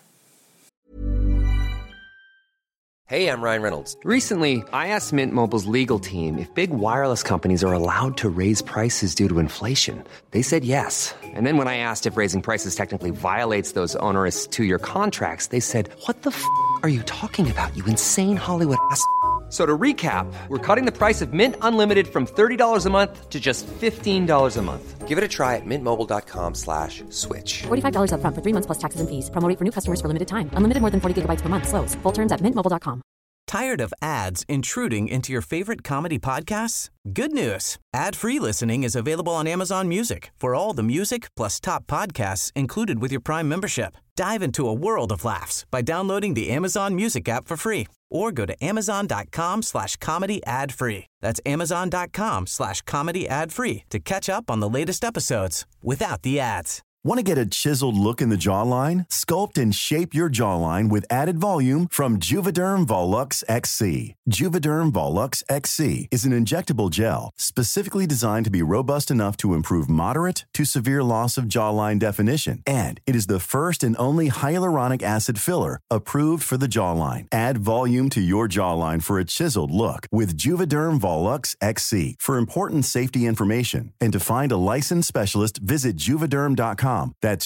Hey, I'm Ryan Reynolds. Recently, I asked Mint Mobile's legal team if big wireless companies are allowed to raise prices due to inflation. They said yes. And then when I asked if raising prices technically violates those onerous 2-year contracts, they said, "What the f*** are you talking about, you insane Hollywood ass?" So to recap, we're cutting the price of Mint Unlimited from $30 a month to just $15 a month. Give it a try at mintmobile.com/switch. $45 up front for 3 months plus taxes and fees. Promo rate for new customers for limited time. Unlimited more than 40 gigabytes per month. Slows full terms at mintmobile.com. Tired of ads intruding into your favorite comedy podcasts? Good news. Ad-free listening is available on Amazon Music for all the music plus top podcasts included with your Prime membership. Dive into a world of laughs by downloading the Amazon Music app for free or go to amazon.com/comedy ad-free. That's amazon.com/comedy ad-free to catch up on the latest episodes without the ads. Want to get a chiseled look in the jawline? Sculpt and shape your jawline with added volume from Juvederm Volux XC. Juvederm Volux XC is an injectable gel specifically designed to be robust enough to improve moderate to severe loss of jawline definition. And it is the first and only hyaluronic acid filler approved for the jawline. Add volume to your jawline for a chiseled look with Juvederm Volux XC. For important safety information and to find a licensed specialist, visit juvederm.com. That's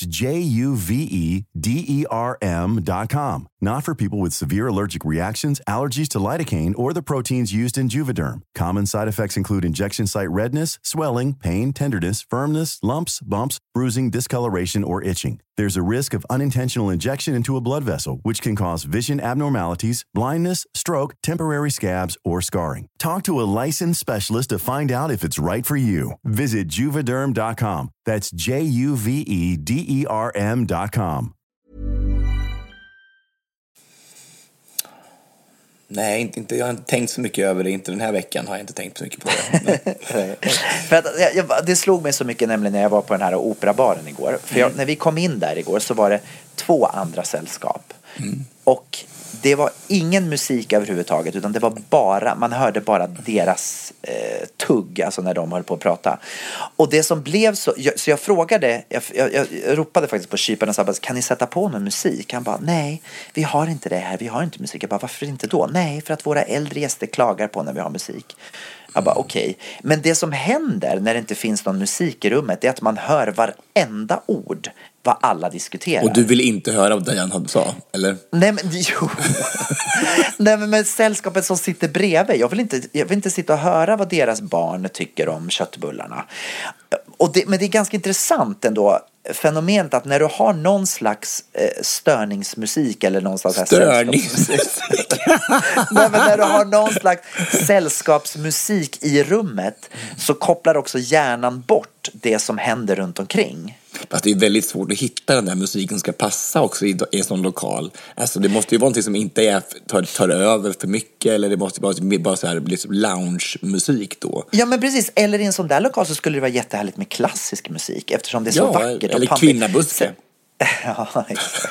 JUVEDERM.com. Not for people with severe allergic reactions, allergies to lidocaine, or the proteins used in Juvederm. Common side effects include injection site redness, swelling, pain, tenderness, firmness, lumps, bumps, bruising, discoloration, or itching. There's a risk of unintentional injection into a blood vessel, which can cause vision abnormalities, blindness, stroke, temporary scabs, or scarring. Talk to a licensed specialist to find out if it's right for you. Visit Juvederm.com. That's JUVEDERM.com. Nej, inte, jag har inte tänkt så mycket över det. Inte den här veckan har jag inte tänkt så mycket på det. För att, det slog mig så mycket nämligen när jag var på den här operabaren igår. För när vi kom in där igår så var det 2 andra sällskap. Och det var ingen musik överhuvudtaget, utan det var bara, man hörde bara deras tugg, alltså när de höll på att prata. Och det som blev så jag frågade, jag ropade faktiskt på kyparen och sa, kan ni sätta på någon musik? Han bara, nej, vi har inte det här, vi har inte musik. Jag bara, varför inte då? Nej, för att våra äldre gäster klagar på när vi har musik. Jag bara, okej. Men det som händer när det inte finns någon musik i rummet är att man hör varenda ord vad alla diskuterar. Och du vill inte höra vad Diane sa, eller? Nej, men jo. Nej, men med sällskapet som sitter bredvid. Jag vill inte sitta och höra vad deras barn tycker om köttbullarna. Men det är ganska intressant ändå, fenomenet att när du har någon slags störningsmusik eller någon slags störningsmusik. Nej, men när du har någon slags sällskapsmusik i rummet så kopplar också hjärnan bort det som händer runt omkring. Fast det är väldigt svårt att hitta den där musiken som ska passa också i en sån lokal. Alltså det måste ju vara någonting som inte tar över för mycket, eller det måste bara så här bli lounge-musik då. Ja, men precis. Eller i en sån där lokal så skulle det vara jättehärligt med klassisk musik, eftersom det är så vackert. Eller kvinnabuske. Ja, exakt.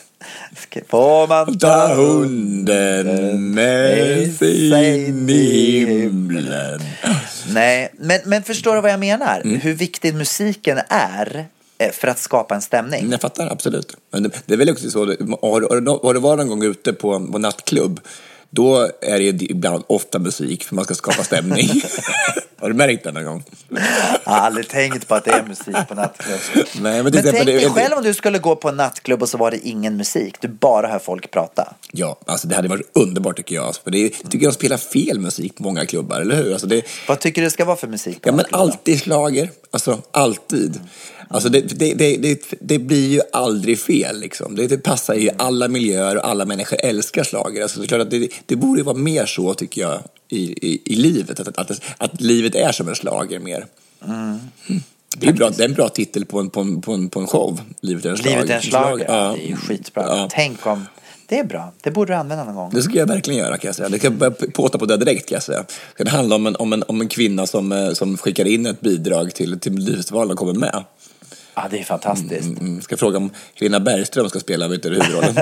Får man ta hunden med sig in i himlen. Nej, men förstår du vad jag menar? Hur viktig musiken är för att skapa en stämning. Jag fattar, absolut. Men det är väl också så, har du varit en gång ute på nattklubb, då är det ibland ofta musik för man ska skapa stämning. Har du märkt det någon gång? Jag har aldrig tänkt på att det är musik på nattklubb. Nej, men tänk dig själv om du skulle gå på en nattklubb och så var det ingen musik. Du bara hör folk prata. Ja, alltså det hade varit underbart tycker jag. För jag tycker jag spelar fel musik på många klubbar, eller hur? Alltså vad tycker du ska vara för musik på men alltid slager. Alltså alltid. Alltså det blir ju aldrig fel liksom. Det passar ju alla miljöer och alla människor älskar slager. Alltså det är klart att det borde vara mer så tycker jag i livet. Att livet är som en slager mer. Det är bra, det är en bra titel på en show. Livet är en slager. Livet är en slager, ja, det är ju skitbra. Ja. Tänk om... Det är bra. Det borde du använda någon gång. Det ska jag verkligen göra, kan jag säga. Det kan jag börja påta på det direkt, kan jag säga. Det handlar om en kvinna som skickar in ett bidrag till Melodifestivalen och kommer med. Ja, det är fantastiskt. Ska fråga om Helena Bergström ska spela huvudrollen.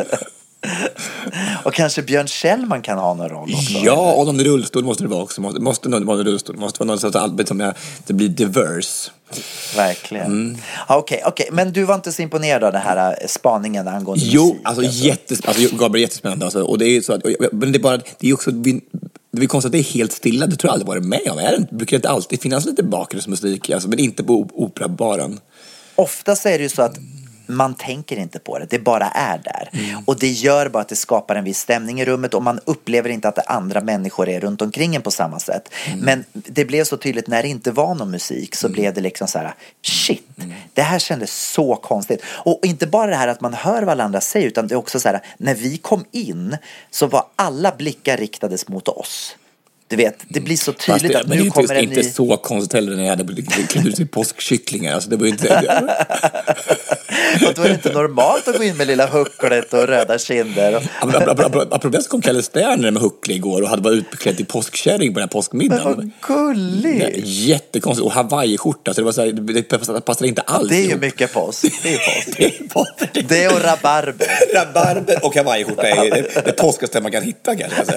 Och kanske Björn Kjellman kan ha någon roll också. Ja, och någon rullstol måste det vara också. Måste vara en rullstol. Måste vara någon sorts arbete som det blir diverse. Verkligen. Okej. Men du var inte så imponerad av den här spaningen angående musik? Jo, alltså Gabriel är jättespännande. Alltså, och det är så att, men det är också... Det är konstigt att det är helt stilla. Det tror jag aldrig varit med om. Brukar det alltid finnas lite bakgrundsmusik, alltså, men inte på operabaren. Ofta så är det ju så att man tänker inte på det, det bara är där. Och det gör bara att det skapar en viss stämning i rummet och man upplever inte att det andra människor är runt omkring en på samma sätt. Men det blev så tydligt när det inte var någon musik, så blev det liksom så här: shit, det här kändes så konstigt. Och inte bara det här att man hör vad alla andra säger, utan det är också så här, när vi kom in så var alla blickar riktades mot oss. Du vet, det blir så tydligt att nu kommer en ny... inte så konstigt heller när jag hade klätt ut sig påskkycklingar. Alltså, det var ju inte... Och då är det inte normalt att gå in med lilla hucklet och röda kinder. Apropå det så kom Kalle Sterner med huckle igår och hade varit utklädd till påskkärring på den här påskmiddagen. Vad gulligt! Jättekonstigt. Och Hawaii-skjorta, så det var så här, det passade inte alls. Det är ju mycket påsk. Det är påsk. Det och rabarber. Rabarber och Hawaii-skjorta är det påskaste man kan hitta, kanske. Alltså.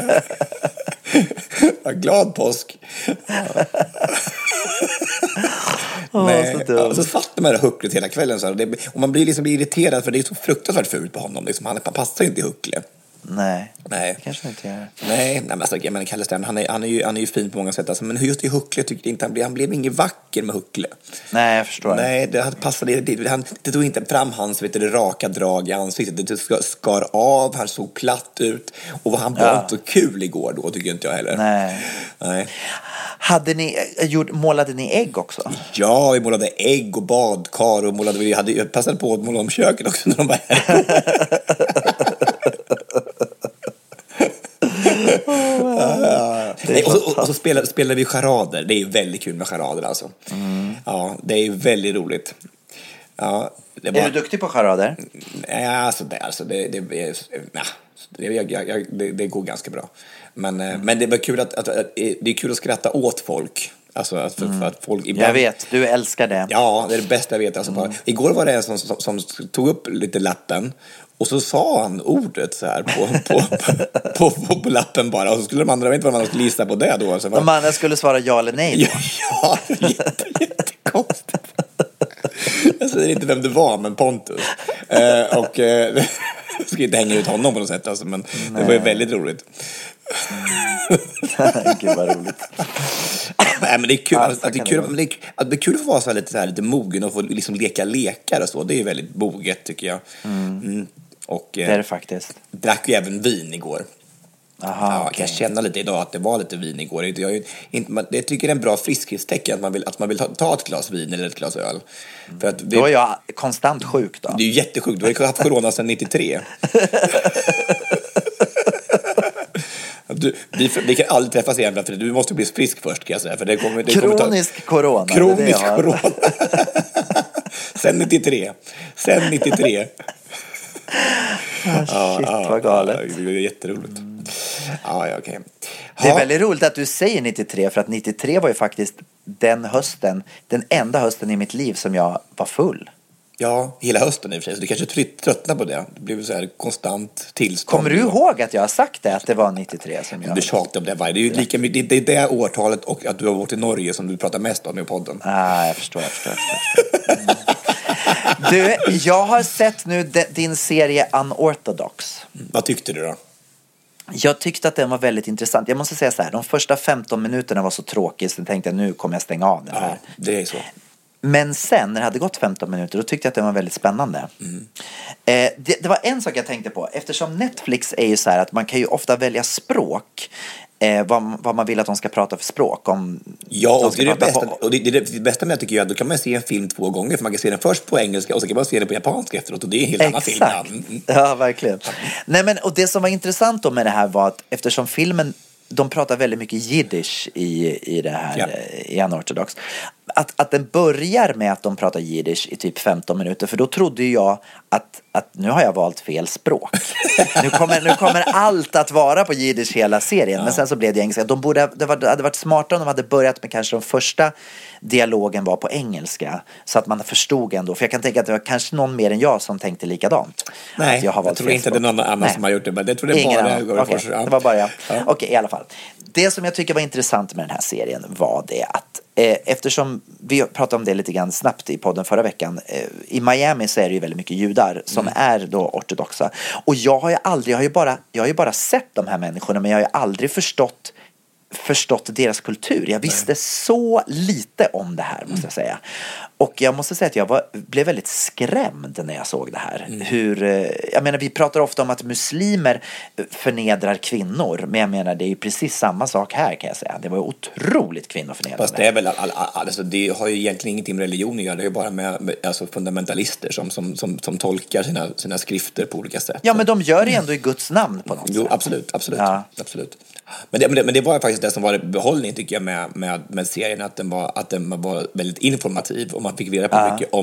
Glad påsk. Så satt man med hucklet hela kvällen så här, och man blir liksom irriterad för det är så fruktansvärt fult på honom liksom. Han passar inte i huckle. Nej. Kanske inte gör. Nej, men alltså, jag menar, Kalle Stern, han är ju fin på många sätt alltså, men just i huckle tyckte inte han blev ingen vacker med huckle. Nej, jag förstår. Nej, det passade det tog inte fram hans raka drag i ansiktet. Det skar av, han såg platt ut och han var inte så kul igår då, tycker inte jag heller. Nej. Målade ni ägg också? Ja, vi målade ägg och badkar och vi hade passat på att måla om köket också när de var här. Och så spelade vi charader. Det är väldigt kul med charader alltså. Ja, det är väldigt roligt. Ja, är du duktig på charader? Ja, det går ganska bra. Men det var kul att det är kul att skratta åt folk. Alltså för att folk ibland... Jag vet, du älskar det. Ja, det är det bästa jag vet. Alltså, igår var det en som tog upp lite lappen och så sa han ordet så här på lappen bara. Och så skulle de andra veta vad man skulle gissa på det då. Alltså, de andra skulle svara ja eller nej. Ja, jättekonstigt. Jag säger inte vem det var, men Pontus. Och jag ska inte hänga ut honom på något sätt. Alltså, men det var ju väldigt roligt. Gud vad roligt. Nej, men det är kul att det är kul att få vara så här lite mogen och få liksom leka lekar och så. Det är väldigt moget, tycker jag. Och det är det faktiskt. Drack ju även vin igår. Aha, okay. Jag känner lite idag att det var lite vin igår. Jag tycker det är en bra friskhetstecken att man vill ta ett glas vin eller ett glas öl. För att då är jag konstant sjuk då. Det är ju jättesjuk. Du har ju haft corona sedan 93. Det kan aldrig träffas igen, för du måste bli frisk först, kan jag säga. För det kronisk corona. Kronisk corona. Sen 93. Shit, vad galet. Det är jätteroligt. Okay. Det är väldigt roligt att du säger 93, för att 93 var ju faktiskt den enda hösten i mitt liv som jag var full. Ja, hela hösten i och för sig. Så du kanske tröttnar på det. Det blir så här konstant tillstånd. Kommer du ihåg att jag har sagt det, att det var 93 som jag... Du tjatar om det varje. Det är ju lika mycket, det är det årtalet och att du har varit i Norge som du pratar mest om i podden. Jag förstår. Du, jag har sett nu din serie Unorthodox. Vad tyckte du då? Jag tyckte att den var väldigt intressant. Jag måste säga så här, de första 15 minuterna var så tråkiga så jag tänkte nu kommer jag stänga av den här. Ja, det är så. Men sen när det hade gått 15 minuter, då tyckte jag att den var väldigt spännande. Det var en sak jag tänkte på. Eftersom Netflix är ju så här att man kan ju ofta välja språk. Vad man vill att de ska prata för språk. Ja, och det är det bästa. Och det bästa med det tycker jag, då kan man se en film 2 gånger. För man kan se den först på engelska och så kan man se den på japanska efteråt. Och det är en helt annan film. Ja, verkligen. Nej, men, och det som var intressant då med det här var att eftersom filmen, de pratar väldigt mycket jiddisch i det här, i Unorthodox. att den börjar med att de pratar jiddisch i typ 15 minuter. För då trodde jag att nu har jag valt fel språk. nu kommer allt att vara på jiddisch hela serien. Men sen så blev det engelska. Det hade varit smartare om de hade börjat med kanske de första dialogen var på engelska. Så att man förstod ändå. För jag kan tänka att det var kanske någon mer än jag som tänkte likadant. Nej, jag tror inte det är någon annan som har gjort det. Men det tror det bara det var bara jag. Okej, i alla fall. Det som jag tycker var intressant med den här serien var det att eftersom vi pratade om det lite grann snabbt i podden förra veckan, i Miami så är det ju väldigt mycket judar som är då ortodoxa, och jag har ju bara sett de här människorna, men jag har ju aldrig förstått deras kultur. Jag visste så lite om det här, måste jag säga. Och jag måste säga att jag blev väldigt skrämd när jag såg det här. Jag menar, vi pratar ofta om att muslimer förnedrar kvinnor, men jag menar, det är ju precis samma sak här, kan jag säga. Det var otroligt kvinnoförnedrande. Fast det är väl alltså, det har ju egentligen ingenting med religion att göra. Det är ju bara med alltså, fundamentalister som tolkar sina skrifter på olika sätt. Ja, men de gör det ändå i Guds namn på något sätt. Jo, absolut. Ja. Absolut. Men det var faktiskt det som var behållning, tycker jag, med serien, att den var väldigt informativ och man fick reda på mycket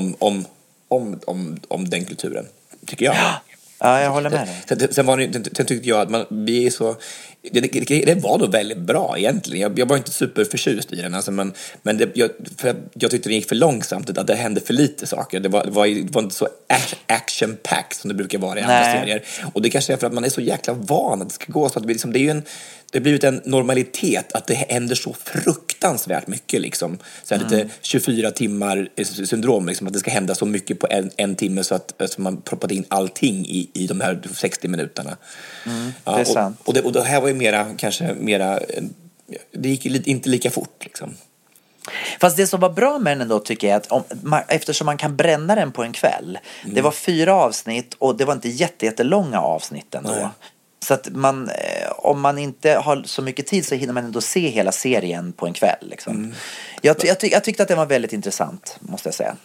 om den kulturen, tycker jag. Ja, jag håller med dig. Sen tyckte jag att vi är så... Det var då väldigt bra egentligen. Jag var inte superförtjust i den, alltså, men jag tyckte det gick för långsamt, att det hände för lite saker. Det var inte så action-packed som det brukar vara i andra serier. Och det kanske är för att man är så jäkla van att det ska gå så att det har blivit en normalitet att det händer så fruktansvärt mycket, liksom. Så lite 24 timmar syndrom, liksom, att det ska hända så mycket på en timme, så att man proppat in allting i de här 60 minuterna. Det är sant. Och det här var ju mera, det gick inte lika fort, liksom. Fast det som var bra med den då, tycker jag, att eftersom man kan bränna den på en kväll. Det var 4 avsnitt och det var inte jättelånga avsnitten då. Så att om man inte har så mycket tid så hinner man ändå se hela serien på en kväll, liksom. Jag tyckte att det var väldigt intressant, måste jag säga.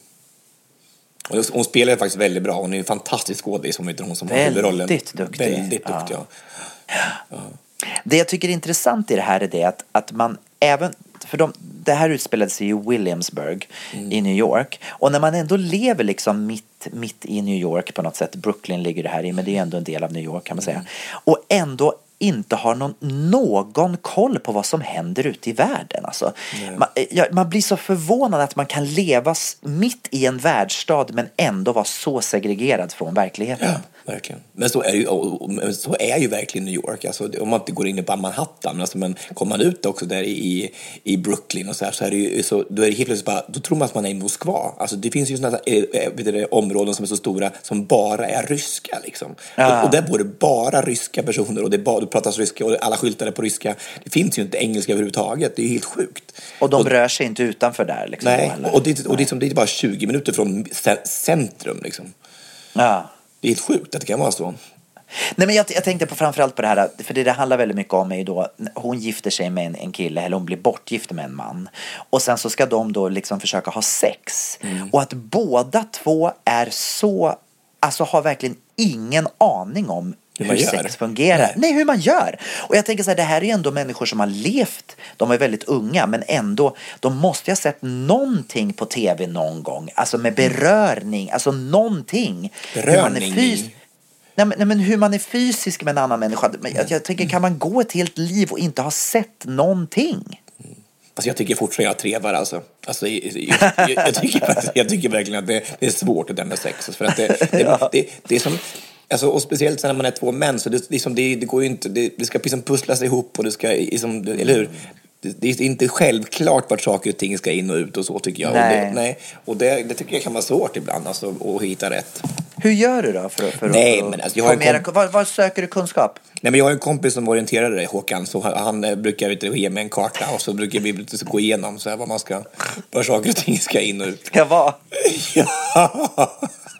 Och hon spelar faktiskt väldigt bra. Hon är en fantastisk skådis, hon som har huvudrollen. Väldigt duktig. Väldigt duktig, ja. Det jag tycker är intressant i det här är det att man även... För det här utspelade sig i Williamsburg i New York. Och när man ändå lever liksom mitt i New York på något sätt. Brooklyn ligger det här i, men det är ändå en del av New York, kan man säga. Och ändå inte har någon koll på vad som händer ute i världen. Alltså, man blir så förvånad att man kan leva mitt i en världsstad men ändå vara så segregerad från verkligheten. Ja, verkligen. Men så är ju verkligen New York. Alltså, om man inte går in på Manhattan, alltså, men kommer man ut också där i Brooklyn och så är det ju så, då är det helt plötsligt bara, då tror man att man är i Moskva. Alltså, det finns ju sådana områden som är så stora som bara är ryska, liksom. Och där bor det bara ryska personer, och det pratas ryska och alla skyltar är på ryska. Det finns ju inte engelska överhuvudtaget. Det är helt sjukt. Och de rör sig inte utanför där, liksom. Nej, och det är bara 20 minuter från centrum, liksom. Ja. Det är helt sjukt att det kan vara så. Nej, men jag tänkte framförallt på det här, för det handlar väldigt mycket om är då, hon gifter sig med en kille, eller hon blir bortgift med en man, och sen så ska de då liksom försöka ha sex, och att båda två är så, alltså har verkligen ingen aning om hur sex fungerar. Nej, hur man gör. Och jag tänker så här, det här är ju ändå människor som har levt, de är väldigt unga, men ändå, de måste ju ha sett någonting på tv någon gång, alltså med berörning, alltså någonting. Berörning? Nej, men hur man är fysisk med en annan människa. Jag tänker, kan man gå ett helt liv och inte ha sett någonting? Alltså, jag tycker fortfarande jag trevar, alltså. Alltså, jag tycker verkligen att det är svårt att döma sex. För att det är som... Alltså, och speciellt när man är 2 män, så det går ju inte, det ska liksom pusslas ihop, och det ska liksom, eller hur? Det är inte självklart vart saker och ting ska in och ut och så, tycker jag. Och det tycker jag kan vara svårt ibland, alltså, att hitta rätt. Hur gör du då vad söker du kunskap? Nej, men jag har en kompis som orienterar dig, Håkan, så han brukar ge mig en karta, och så brukar vi gå igenom så här, var saker och ting ska in och ut. Ska vara? Ja.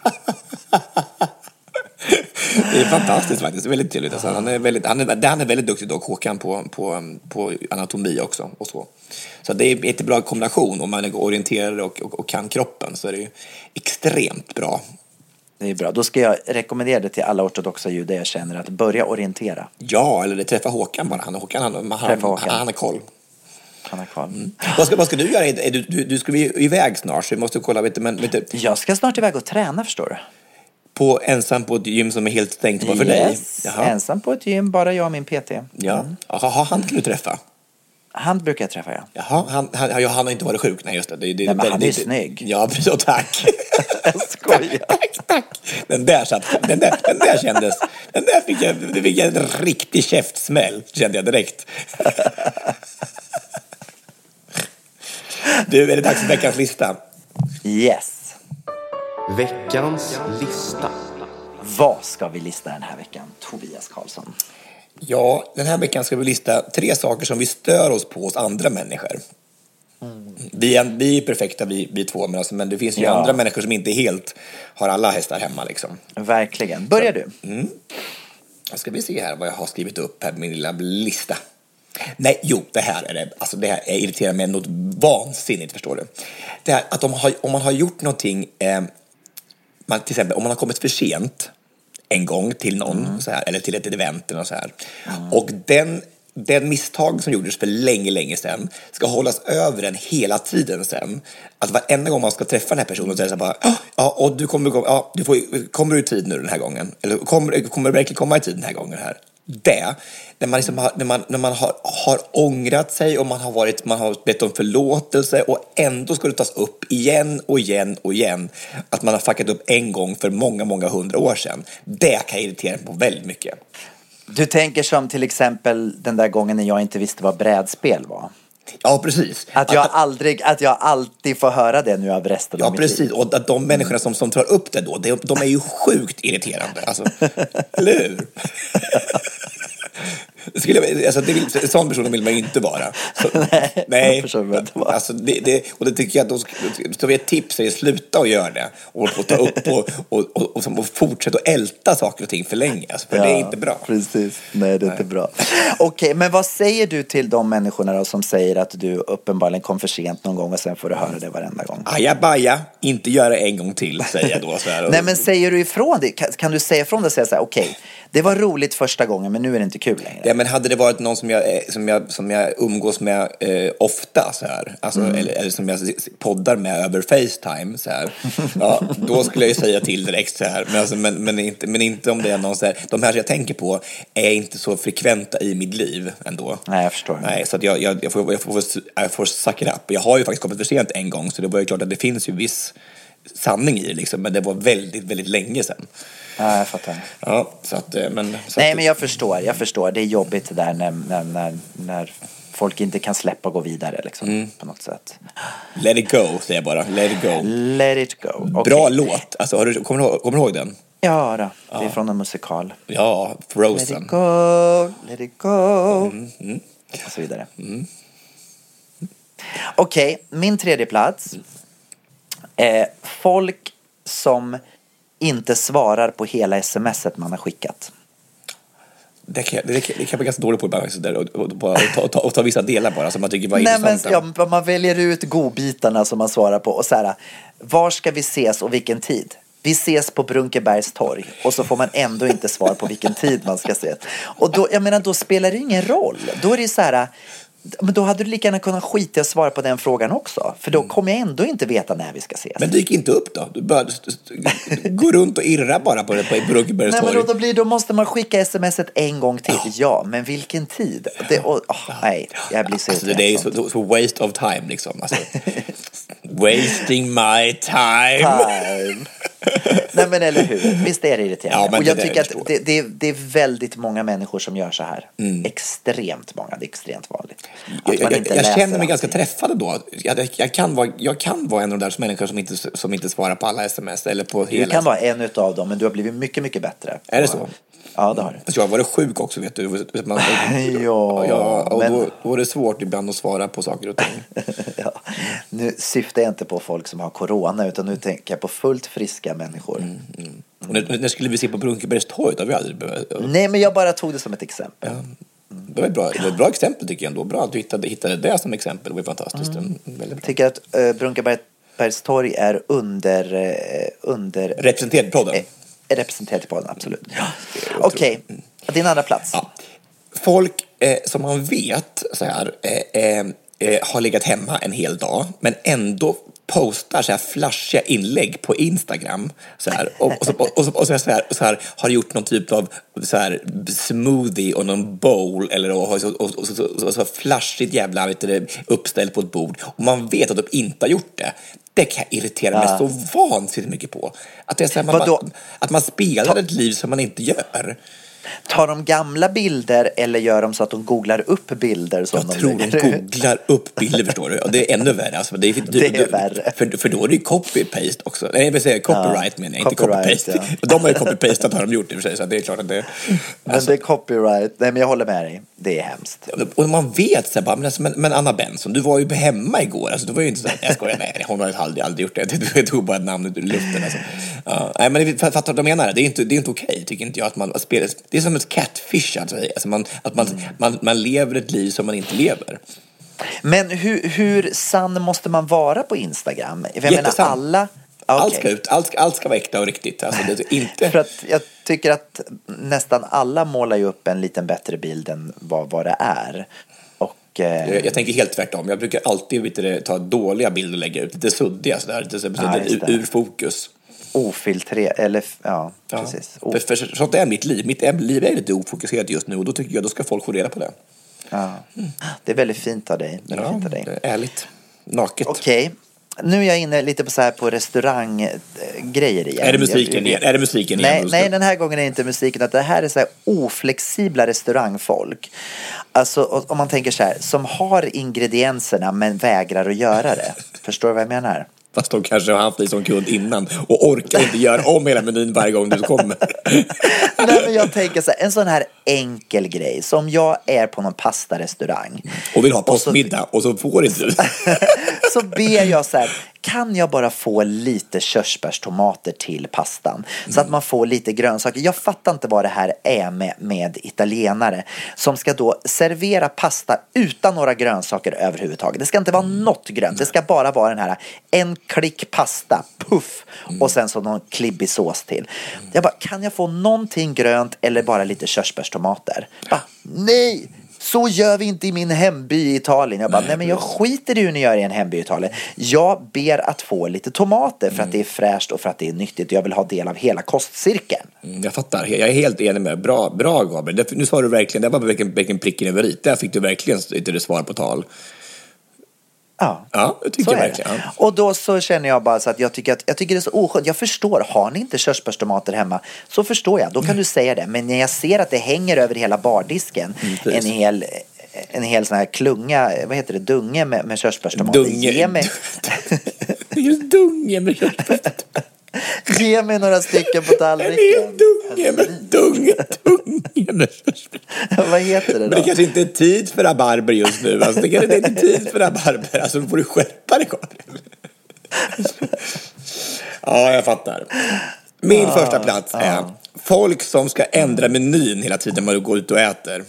Det är fantastiskt faktiskt, det är väldigt trevligt. Alltså, han är väldigt duktig dock, Håkan, på anatomi också och så. Så det är ett bra kombination. Om man är orienterad och kan kroppen, så är det ju extremt bra. Det är bra. Då ska jag rekommendera det till alla ortodoxa judar jag känner, att börja orientera. Ja, eller träffa Håkan bara. Han har koll. Hanna Karl. Vad ska du göra? Du ska bli iväg snart, så vi måste kolla. Jag ska snart iväg och träna, förstår du. Ensam på ett gym som är helt stängt bara för dig? Jaha. Ensam på ett gym, bara jag och min PT. Ja. Jaha, han kan du träffa? Han brukar jag träffa, ja. Jaha, han har inte varit sjuk. Nej, just det. Nej, men han är snygg. Ja, precis. Tack. Jag skojar. Tack. Den där kändes. Den där fick jag en riktig käftsmäll, kände jag direkt. Du, är det dags för veckans lista? Yes. Veckans lista. Vad ska vi lista den här veckan, Tobias Karlsson? Ja, den här veckan ska vi lista 3 saker som vi stör oss på hos andra människor. Vi är perfekta, vi två, men det finns ju andra människor som inte helt har alla hästar hemma liksom. Verkligen. Börjar du? Ska vi se här vad jag har skrivit upp här på min lilla lista. Nej, det här är det. Alltså det här irriterar mig något vansinnigt, förstår du. Det här att om man har gjort någonting, till exempel om man har kommit för sent en gång till någon så här, eller till ett event eller så här. Och den misstag som gjordes för länge sedan ska hållas över en hela tiden sen. Att varenda gång man ska träffa den här personen så är det så bara, och du kommer du i tid nu den här gången? Eller kommer du verkligen komma i tid den här gången här? När man liksom när man har ångrat sig och man har bett om förlåtelse och ändå ska det tas upp igen att man har fuckat upp en gång för många 100 år sedan. Det kan irritera mig på väldigt mycket. Du tänker som till exempel den där gången när jag inte visste vad brädspel var. Ja, precis. Att jag alltid får höra det nu av resten av mitt liv. Ja, precis. Och att de människorna som tar upp det då, de är ju sjukt irriterande. Alltså, eller hur? Sån person vill man ju inte vara. Nej. Alltså, och det tycker jag att ett tips är att sluta att göra det. Och ta upp och fortsätta att älta saker och ting för länge. Alltså, för det är inte bra. Precis. Nej, det är inte bra. Okej, men vad säger du till de människorna då, som säger att du uppenbarligen kom för sent någon gång och sen får du höra det varenda gång? Ajabaja, inte göra en gång till, säger jag då. Så här. Nej, men säger du ifrån det? Kan du säga ifrån det och säga så här, okej, det var roligt första gången, men nu är det inte kul längre. Ja, men hade det varit någon som jag umgås med ofta så här, alltså, eller som jag poddar med över FaceTime så här, då skulle jag ju säga till direkt så här. Men, alltså, men inte om det är någon så här, de här jag tänker på är inte så frekventa i mitt liv ändå. Nej, jag förstår. Nej, så att jag får suck it up. Jag har ju faktiskt kommit för sent en gång, så det var ju klart att det finns ju viss sanning i det liksom, men det var väldigt länge sedan. Ja, jag fattar. Ja, så att, men jag förstår. Det är jobbigt det där när folk inte kan släppa och gå vidare liksom, på något sätt. Let it go, säger jag bara. Let it go. Let it go. Okay. Bra låt. Alltså, kommer du ihåg den? Ja, då. Det är från en musikal. Ja, Frozen. Let it go. Och så vidare. Okej, min tredje plats. Folk som inte svarar på hela sms:et man har skickat. Det kan vara ganska dåligt på och ta vissa delar bara som man tycker var intressanta. Men man väljer ut godbitarna som man svarar på och så här, var ska vi ses och vilken tid? Vi ses på Brunkebergs torg. Och så får man ändå inte svar på vilken tid man ska ses. Och då, då spelar det ingen roll. Då är det så här, men då hade du lika gärna kunnat skita och svara på den frågan också. För då kommer jag ändå inte veta när vi ska ses. Men dyk inte upp då. Du bör gå runt och irra bara på Brunkebergs torg. Nej, men då måste man skicka sms:et en gång till. Ja, men vilken tid? Nej, jag blir så det är så waste of time liksom. Alltså, wasting my time. Nej, men eller hur? Visst är det irriterande. Och jag tycker att det är väldigt många människor som gör så här. Extremt många. Det är extremt vanligt. Jag känner mig ganska träffad då. Jag kan vara en av de där människor som inte svarar på alla sms eller på hela. Du kan vara en utav dem, men du har blivit mycket, mycket bättre. Är det så? Ja, det har du. Jag har varit sjuk också, vet du. Och då är det svårt ibland att svara på saker och ting. Nu syftar jag inte på folk som har corona, utan nu tänker jag på fullt friska människor. Och när skulle vi se på Brunkebergs torg? Nej, men jag bara tog det som ett exempel. Det var ett bra exempel tycker jag ändå. Bra att du hittade det som exempel. Det var fantastiskt. Jag tycker att Brunkebergs torg är under representerat i podden. Representerat i podden, absolut. Okej, din andra plats. Ja. Folk som man vet så här har legat hemma en hel dag, men ändå postar så här flashiga inlägg på Instagram så här, och så här har gjort någon typ av så här smoothie och någon bowl eller och så flashigt jävla uppställt på ett bord, och man vet att de inte har gjort det. Det kan irritera mig så vansinnigt mycket på. Att det är så här, att man spelar ett liv som man inte gör. Tar de gamla bilder eller gör de så att de googlar upp bilder? Som jag tror de googlar upp bilder, förstår du. Och det är ännu värre. Alltså, det är värre. För då är det ju copy-paste också. Nej, jag vill säga copyright, men inte copy-paste. Ja. De har ju copy-pastat, har de gjort det för sig, så det är klart att det... Men det är copyright. Nej, men jag håller med dig. Det är hemskt. Och man vet så här, men Anna Benson, du var ju hemma igår. Alltså, du var ju inte så här, jag skojar, nej, hon har aldrig gjort det. Jag tog bara namnet ur luften. Alltså. Nej, men fattar vad de menar. Det är inte okej, tycker inte jag, att man spelar... Det är som ett catfish, alltså man lever ett liv som man inte lever. Men hur sann måste man vara på Instagram? Jag menar, alla... Okay. Allt ska vara äkta och riktigt. Alltså, det är inte... För att jag tycker att nästan alla målar ju upp en lite bättre bild än vad det är. Och, jag tänker helt tvärtom. Jag brukar alltid ta dåliga bilder och lägga ut lite suddiga sådär, lite ur fokus. Ofiltrerat, eller precis. För sånt är mitt liv. Mitt liv är lite ofokuserat just nu, och då tycker jag då ska folk få reda på det. Ja. Det är väldigt fint av dig. Det är ärligt. Naket. Okej. Nu är jag inne lite på så här på restauranggrejer igen. Är det musiken igen? Är det musiken igen? Nej, den här gången är det inte musiken. Att det här är så här oflexibla restaurangfolk. Alltså om man tänker så här, som har ingredienserna men vägrar att göra det. Förstår du vad jag menar? Fast de kanske har haft dig som kund innan och orkar inte göra om hela menyn varje gång du kommer. Nej, men jag tänker så här, en sån här enkel grej. Som jag är på någon pastarestaurang och vill ha postmiddag och så får inte du. Så ber jag så här, kan jag bara få lite körsbärstomater till pastan? Så att man får lite grönsaker. Jag fattar inte vad det här är med italienare som ska då servera pasta utan några grönsaker överhuvudtaget. Det ska inte vara något grönt. Det ska bara vara den här en klick pasta, puff, och sen så någon klibbig sås till. Jag bara, kan jag få någonting grönt eller bara lite körsbärstomater? Nej! Så gör vi inte i min hemby i Italien. Jag bara, nej men jag skiter i hur ni gör i en hemby i Italien. Jag ber att få lite tomater för att det är fräscht och för att det är nyttigt. Jag vill ha del av hela kostcirkeln. Jag fattar, jag är helt enig med. Bra Gabriel. Nu sa du verkligen, det var verkligen pricken över i. Där fick du verkligen inte det svar på tal. Ja, jag tycker verkligen. Och då så känner jag bara så att jag tycker det är så oskönt. Jag förstår, har ni inte körsbärstomater hemma så förstår jag, då kan du säga det. Men när jag ser att det hänger över hela bardisken en hel sån här klunga, vad heter det, dunge med körsbärstomater. Ge mig dunge med körsbärstomater. Ge mig några stycken på tallriken. Dunge. Vad heter det då? Men det kanske inte är tid för rabarber just nu. Alltså, det kanske inte är tid för rabarber. Alltså, då får du skärpa dig. Ja, jag fattar. Min första plats är folk som ska ändra menyn hela tiden när du går ut och äter.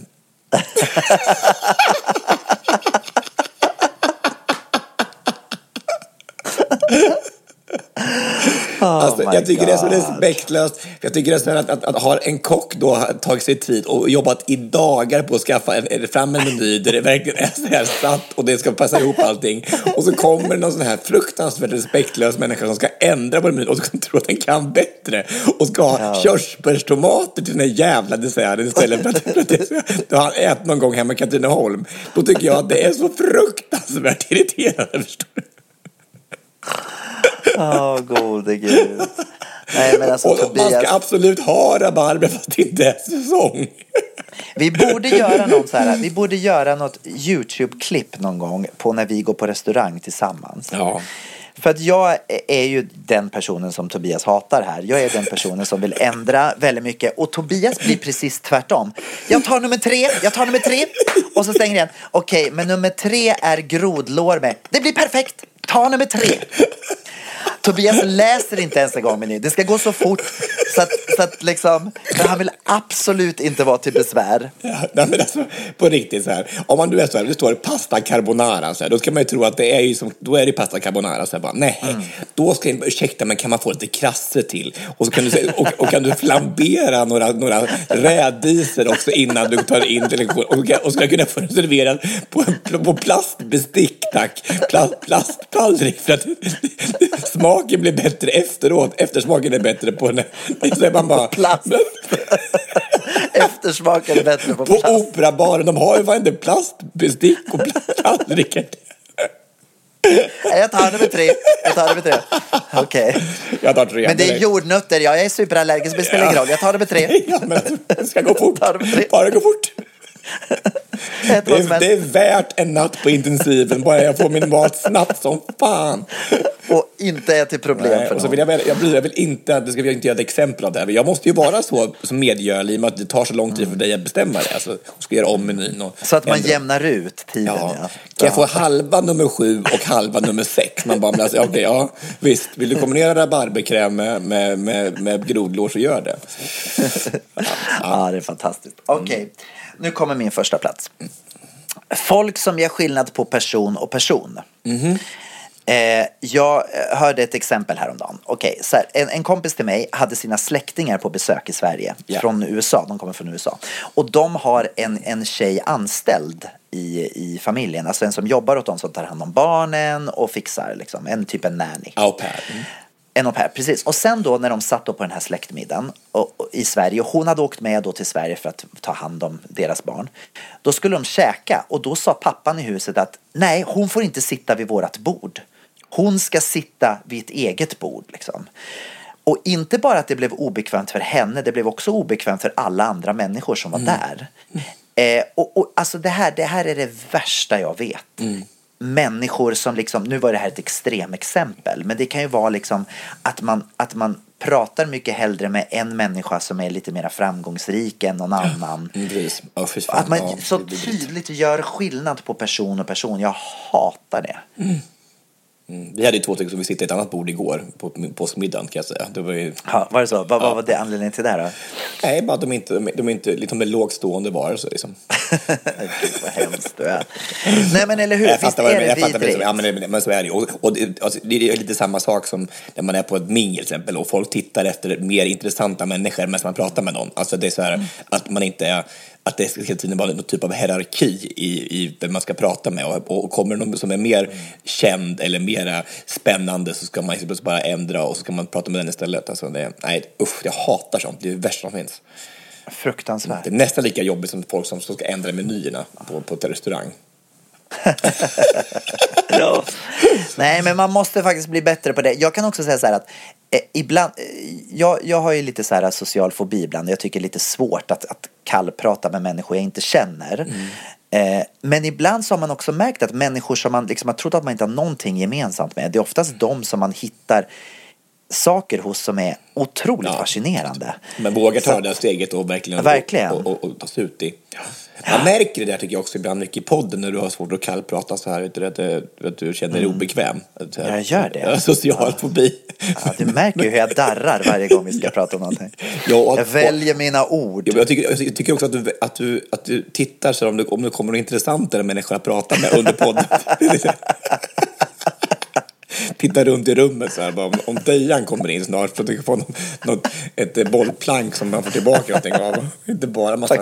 Jag tycker det är så respektlöst. Jag tycker det är så att ha en kock då har tagit sig tid och jobbat i dagar på att skaffa fram en meny där det verkligen är så här satt och det ska passa ihop allting. Och så kommer någon sån här fruktansvärt respektlös människa som ska ändra på menyn och som tror att den kan bättre och ska ha körsbärstomater till den här jävla desserten istället för att då har ätit någon gång hemma i Katrineholm. Då tycker jag att det är så fruktansvärt irriterande, förstår du? Gode gud. Nej, men alltså, och man ska absolut ha rabarber fast det inte är säsong. Vi borde göra något YouTube-klipp någon gång på när vi går på restaurang tillsammans. Ja. För att jag är ju den personen som Tobias hatar här. Jag är den personen som vill ändra väldigt mycket. Och Tobias blir precis tvärtom. Jag tar nummer 3. Och så stänger igen. Okej, men nummer 3 är grodlår med. Det blir perfekt. Ta nummer 3. Tobias läser inte ens en gång menyn. Det ska gå så fort. Så att liksom, men han vill absolut inte vara till besvär. Ja, men alltså, på riktigt så här. Om man nu är så här, det står pasta carbonara så här, då ska man ju tro att det är ju som, då är det pasta carbonara så här, bara, nej, då ska jag, ursäkta, men kan man få lite krasse till? Och så kan du och kan du flambera några rädisor också innan du tar in till och ska kunna få serverat på plastbestick, tack. Plasttallrik, för att smaken blir bättre efteråt. Eftersmaken är bättre på den. Så är man bara plast. Eftersmaken är bättre på plast. På operabaren, de har ju fan inte plastbestick och plasttallrikar. Jag tar nummer 3. Okej. Jag tar 3. Men det är jordnötter. Jag är superallergisk, det spelar ingen roll. Jag tar nummer 3. Ja, men det ska gå fort. Bara gå fort. Det är värt en natt på intensiven. Bara jag får min mat snabbt som fan. Och inte är till problem. Nej, för och så jag vill inte att det ska inte göra ett exempel av det här. Jag måste ju vara så som medgörlig, med att det tar så lång tid för dig att bestämma det. Alltså, jag ska göra om menyn och så att man jämnar ut tiden. Ja. Kan jag få halva nummer 7 och halva nummer 6? Man bara, alltså, okej, ja, visst. Vill du kombinera rabarberkräm med grodlår, så gör det. Ja, det är fantastiskt. Okej. Nu kommer min första plats. Folk som gör skillnad på person och person. Jag hörde ett exempel häromdagen. Okej, så här, en kompis till mig hade sina släktingar på besök i Sverige från USA. De kommer från USA. Och de har en tjej anställd i familjen. Alltså en som jobbar åt dem, som tar hand om barnen och fixar liksom, en nanny. Au pair. En au pair, precis. Och sen då när de satt då på den här släktmiddagen i Sverige, och hon hade åkt med då till Sverige för att ta hand om deras barn. Då skulle de käka, och då sa pappan i huset att nej, hon får inte sitta vid vårat bord. Hon ska sitta vid ett eget bord liksom. Och inte bara att det blev obekvämt för henne, det blev också obekvämt för alla andra människor som var där. Och alltså det här är det värsta jag vet. Människor som liksom, nu var det här ett extremexempel, men det kan ju vara liksom att man pratar mycket hellre med en människa som är lite mer framgångsrik än någon annan. Att man så tydligt gör skillnad på person och person. Jag hatar det. Vi hade ju 2 stycken som vi sitter i ett annat bord igår på påskmiddagen, kan jag säga. Det var ju... var det så? Vad var det anledningen till det då? Nej, bara att de är inte liksom med lågstående varelser liksom. Gud, vad hemskt du är. Nej, men eller hur? Visst är det vidrigt? Ja, men så är det ju. Och det är lite samma sak som när man är på ett mingel till exempel, och folk tittar efter mer intressanta människor medan man pratar med någon. Alltså det är så här att man inte är... Att det ska tydligen vara någon typ av hierarki i vem man ska prata med. Och kommer någon som är mer känd eller mer spännande, så ska man bara ändra och så ska man prata med den istället. Alltså jag hatar sånt. Det är det värsta som finns. Fruktansvärt. Det är nästan lika jobbigt som folk som ska ändra menyerna på ett restaurang. Ja. Nej, men man måste faktiskt bli bättre på det. Jag kan också säga så här att ibland, jag har ju lite så här social fobi ibland. Jag tycker det är lite svårt att kallprata med människor jag inte känner. Men ibland så har man också märkt att människor som man liksom har trott att man inte har någonting gemensamt med, det är oftast de som man hittar saker hos som är otroligt fascinerande. Men vågar ta det där steget och verkligen. Och ta sig ut i. Man märker det där, tycker jag också ibland mycket i podden, när du har svårt att kallprata så här, att du känner dig obekväm. Jag gör det. Social fobi. Ja, du märker ju hur jag darrar varje gång vi ska prata om någonting. Jag väljer mina ord. Jag tycker också att du tittar så om det kommer något intressantare människor att prata med under podden. Titta runt i rummet så här, bara, om Dejan kommer in snart, så att du kan få ett bollplank som man får tillbaka någonting av. Inte bara massa...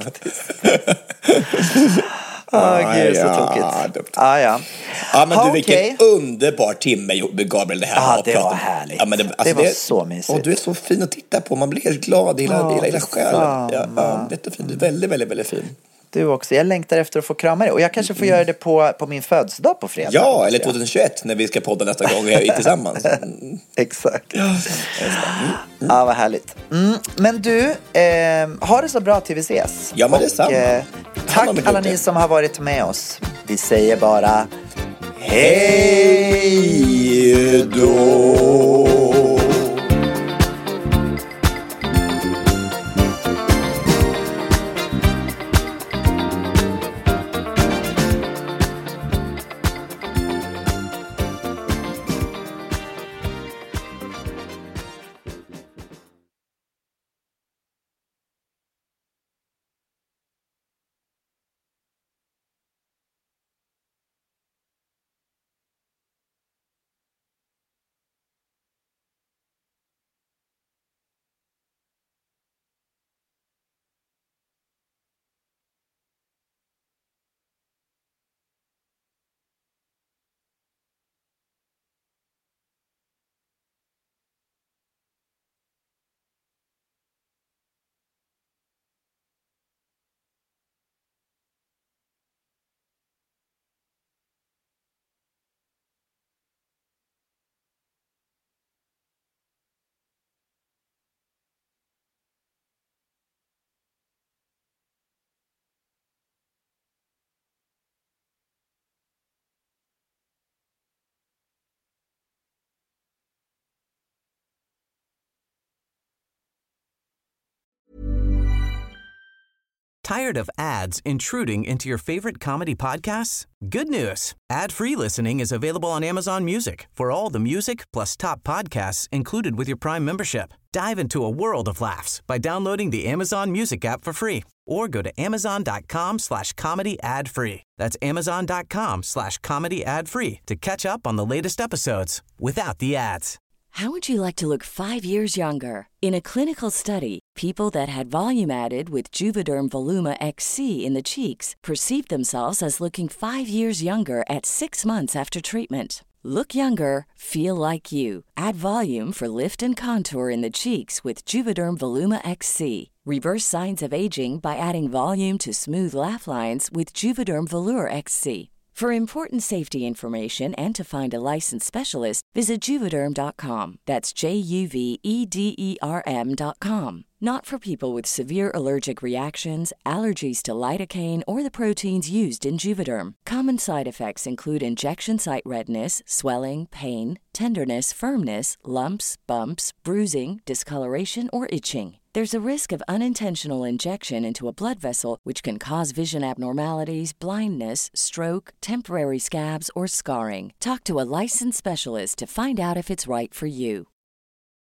Gud, så tråkigt. Ja, men du, vilken underbar timme, Gabriel, det här. Det var härligt. Ja, men det var så mysigt. Och du är så fin att titta på. Man blir helt glad i hela själen. Jättefin. Du är väldigt, väldigt, väldigt fin. Du också. Jag längtar efter att få krama dig. Och jag kanske får göra det på min födelsedag på fredag. Ja, eller 2021 när vi ska podda nästa gång tillsammans. Exakt. Ja, vad härligt. Men du, ha det så bra till vi ses. Ja, men detsamma. Tack alla ni som har varit med oss. Vi säger bara hej då. Tired of ads intruding into your favorite comedy podcasts? Good news. Ad-free listening is available on Amazon Music for all the music plus top podcasts included with your Prime membership. Dive into a world of laughs by downloading the Amazon Music app for free or go to amazon.com/comedy ad-free. That's amazon.com/comedy ad-free to catch up on the latest episodes without the ads. How would you like to look 5 years younger? In a clinical study, people that had volume added with Juvederm Voluma XC in the cheeks perceived themselves as looking 5 years younger at 6 months after treatment. Look younger, feel like you. Add volume for lift and contour in the cheeks with Juvederm Voluma XC. Reverse signs of aging by adding volume to smooth laugh lines with Juvederm Volure XC. For important safety information and to find a licensed specialist, visit Juvederm.com. That's JUVEDERM.com. Not for people with severe allergic reactions, allergies to lidocaine, or the proteins used in Juvederm. Common side effects include injection site redness, swelling, pain, tenderness, firmness, lumps, bumps, bruising, discoloration, or itching. There's a risk of unintentional injection into a blood vessel, which can cause vision abnormalities, blindness, stroke, temporary scabs, or scarring. Talk to a licensed specialist to find out if it's right for you.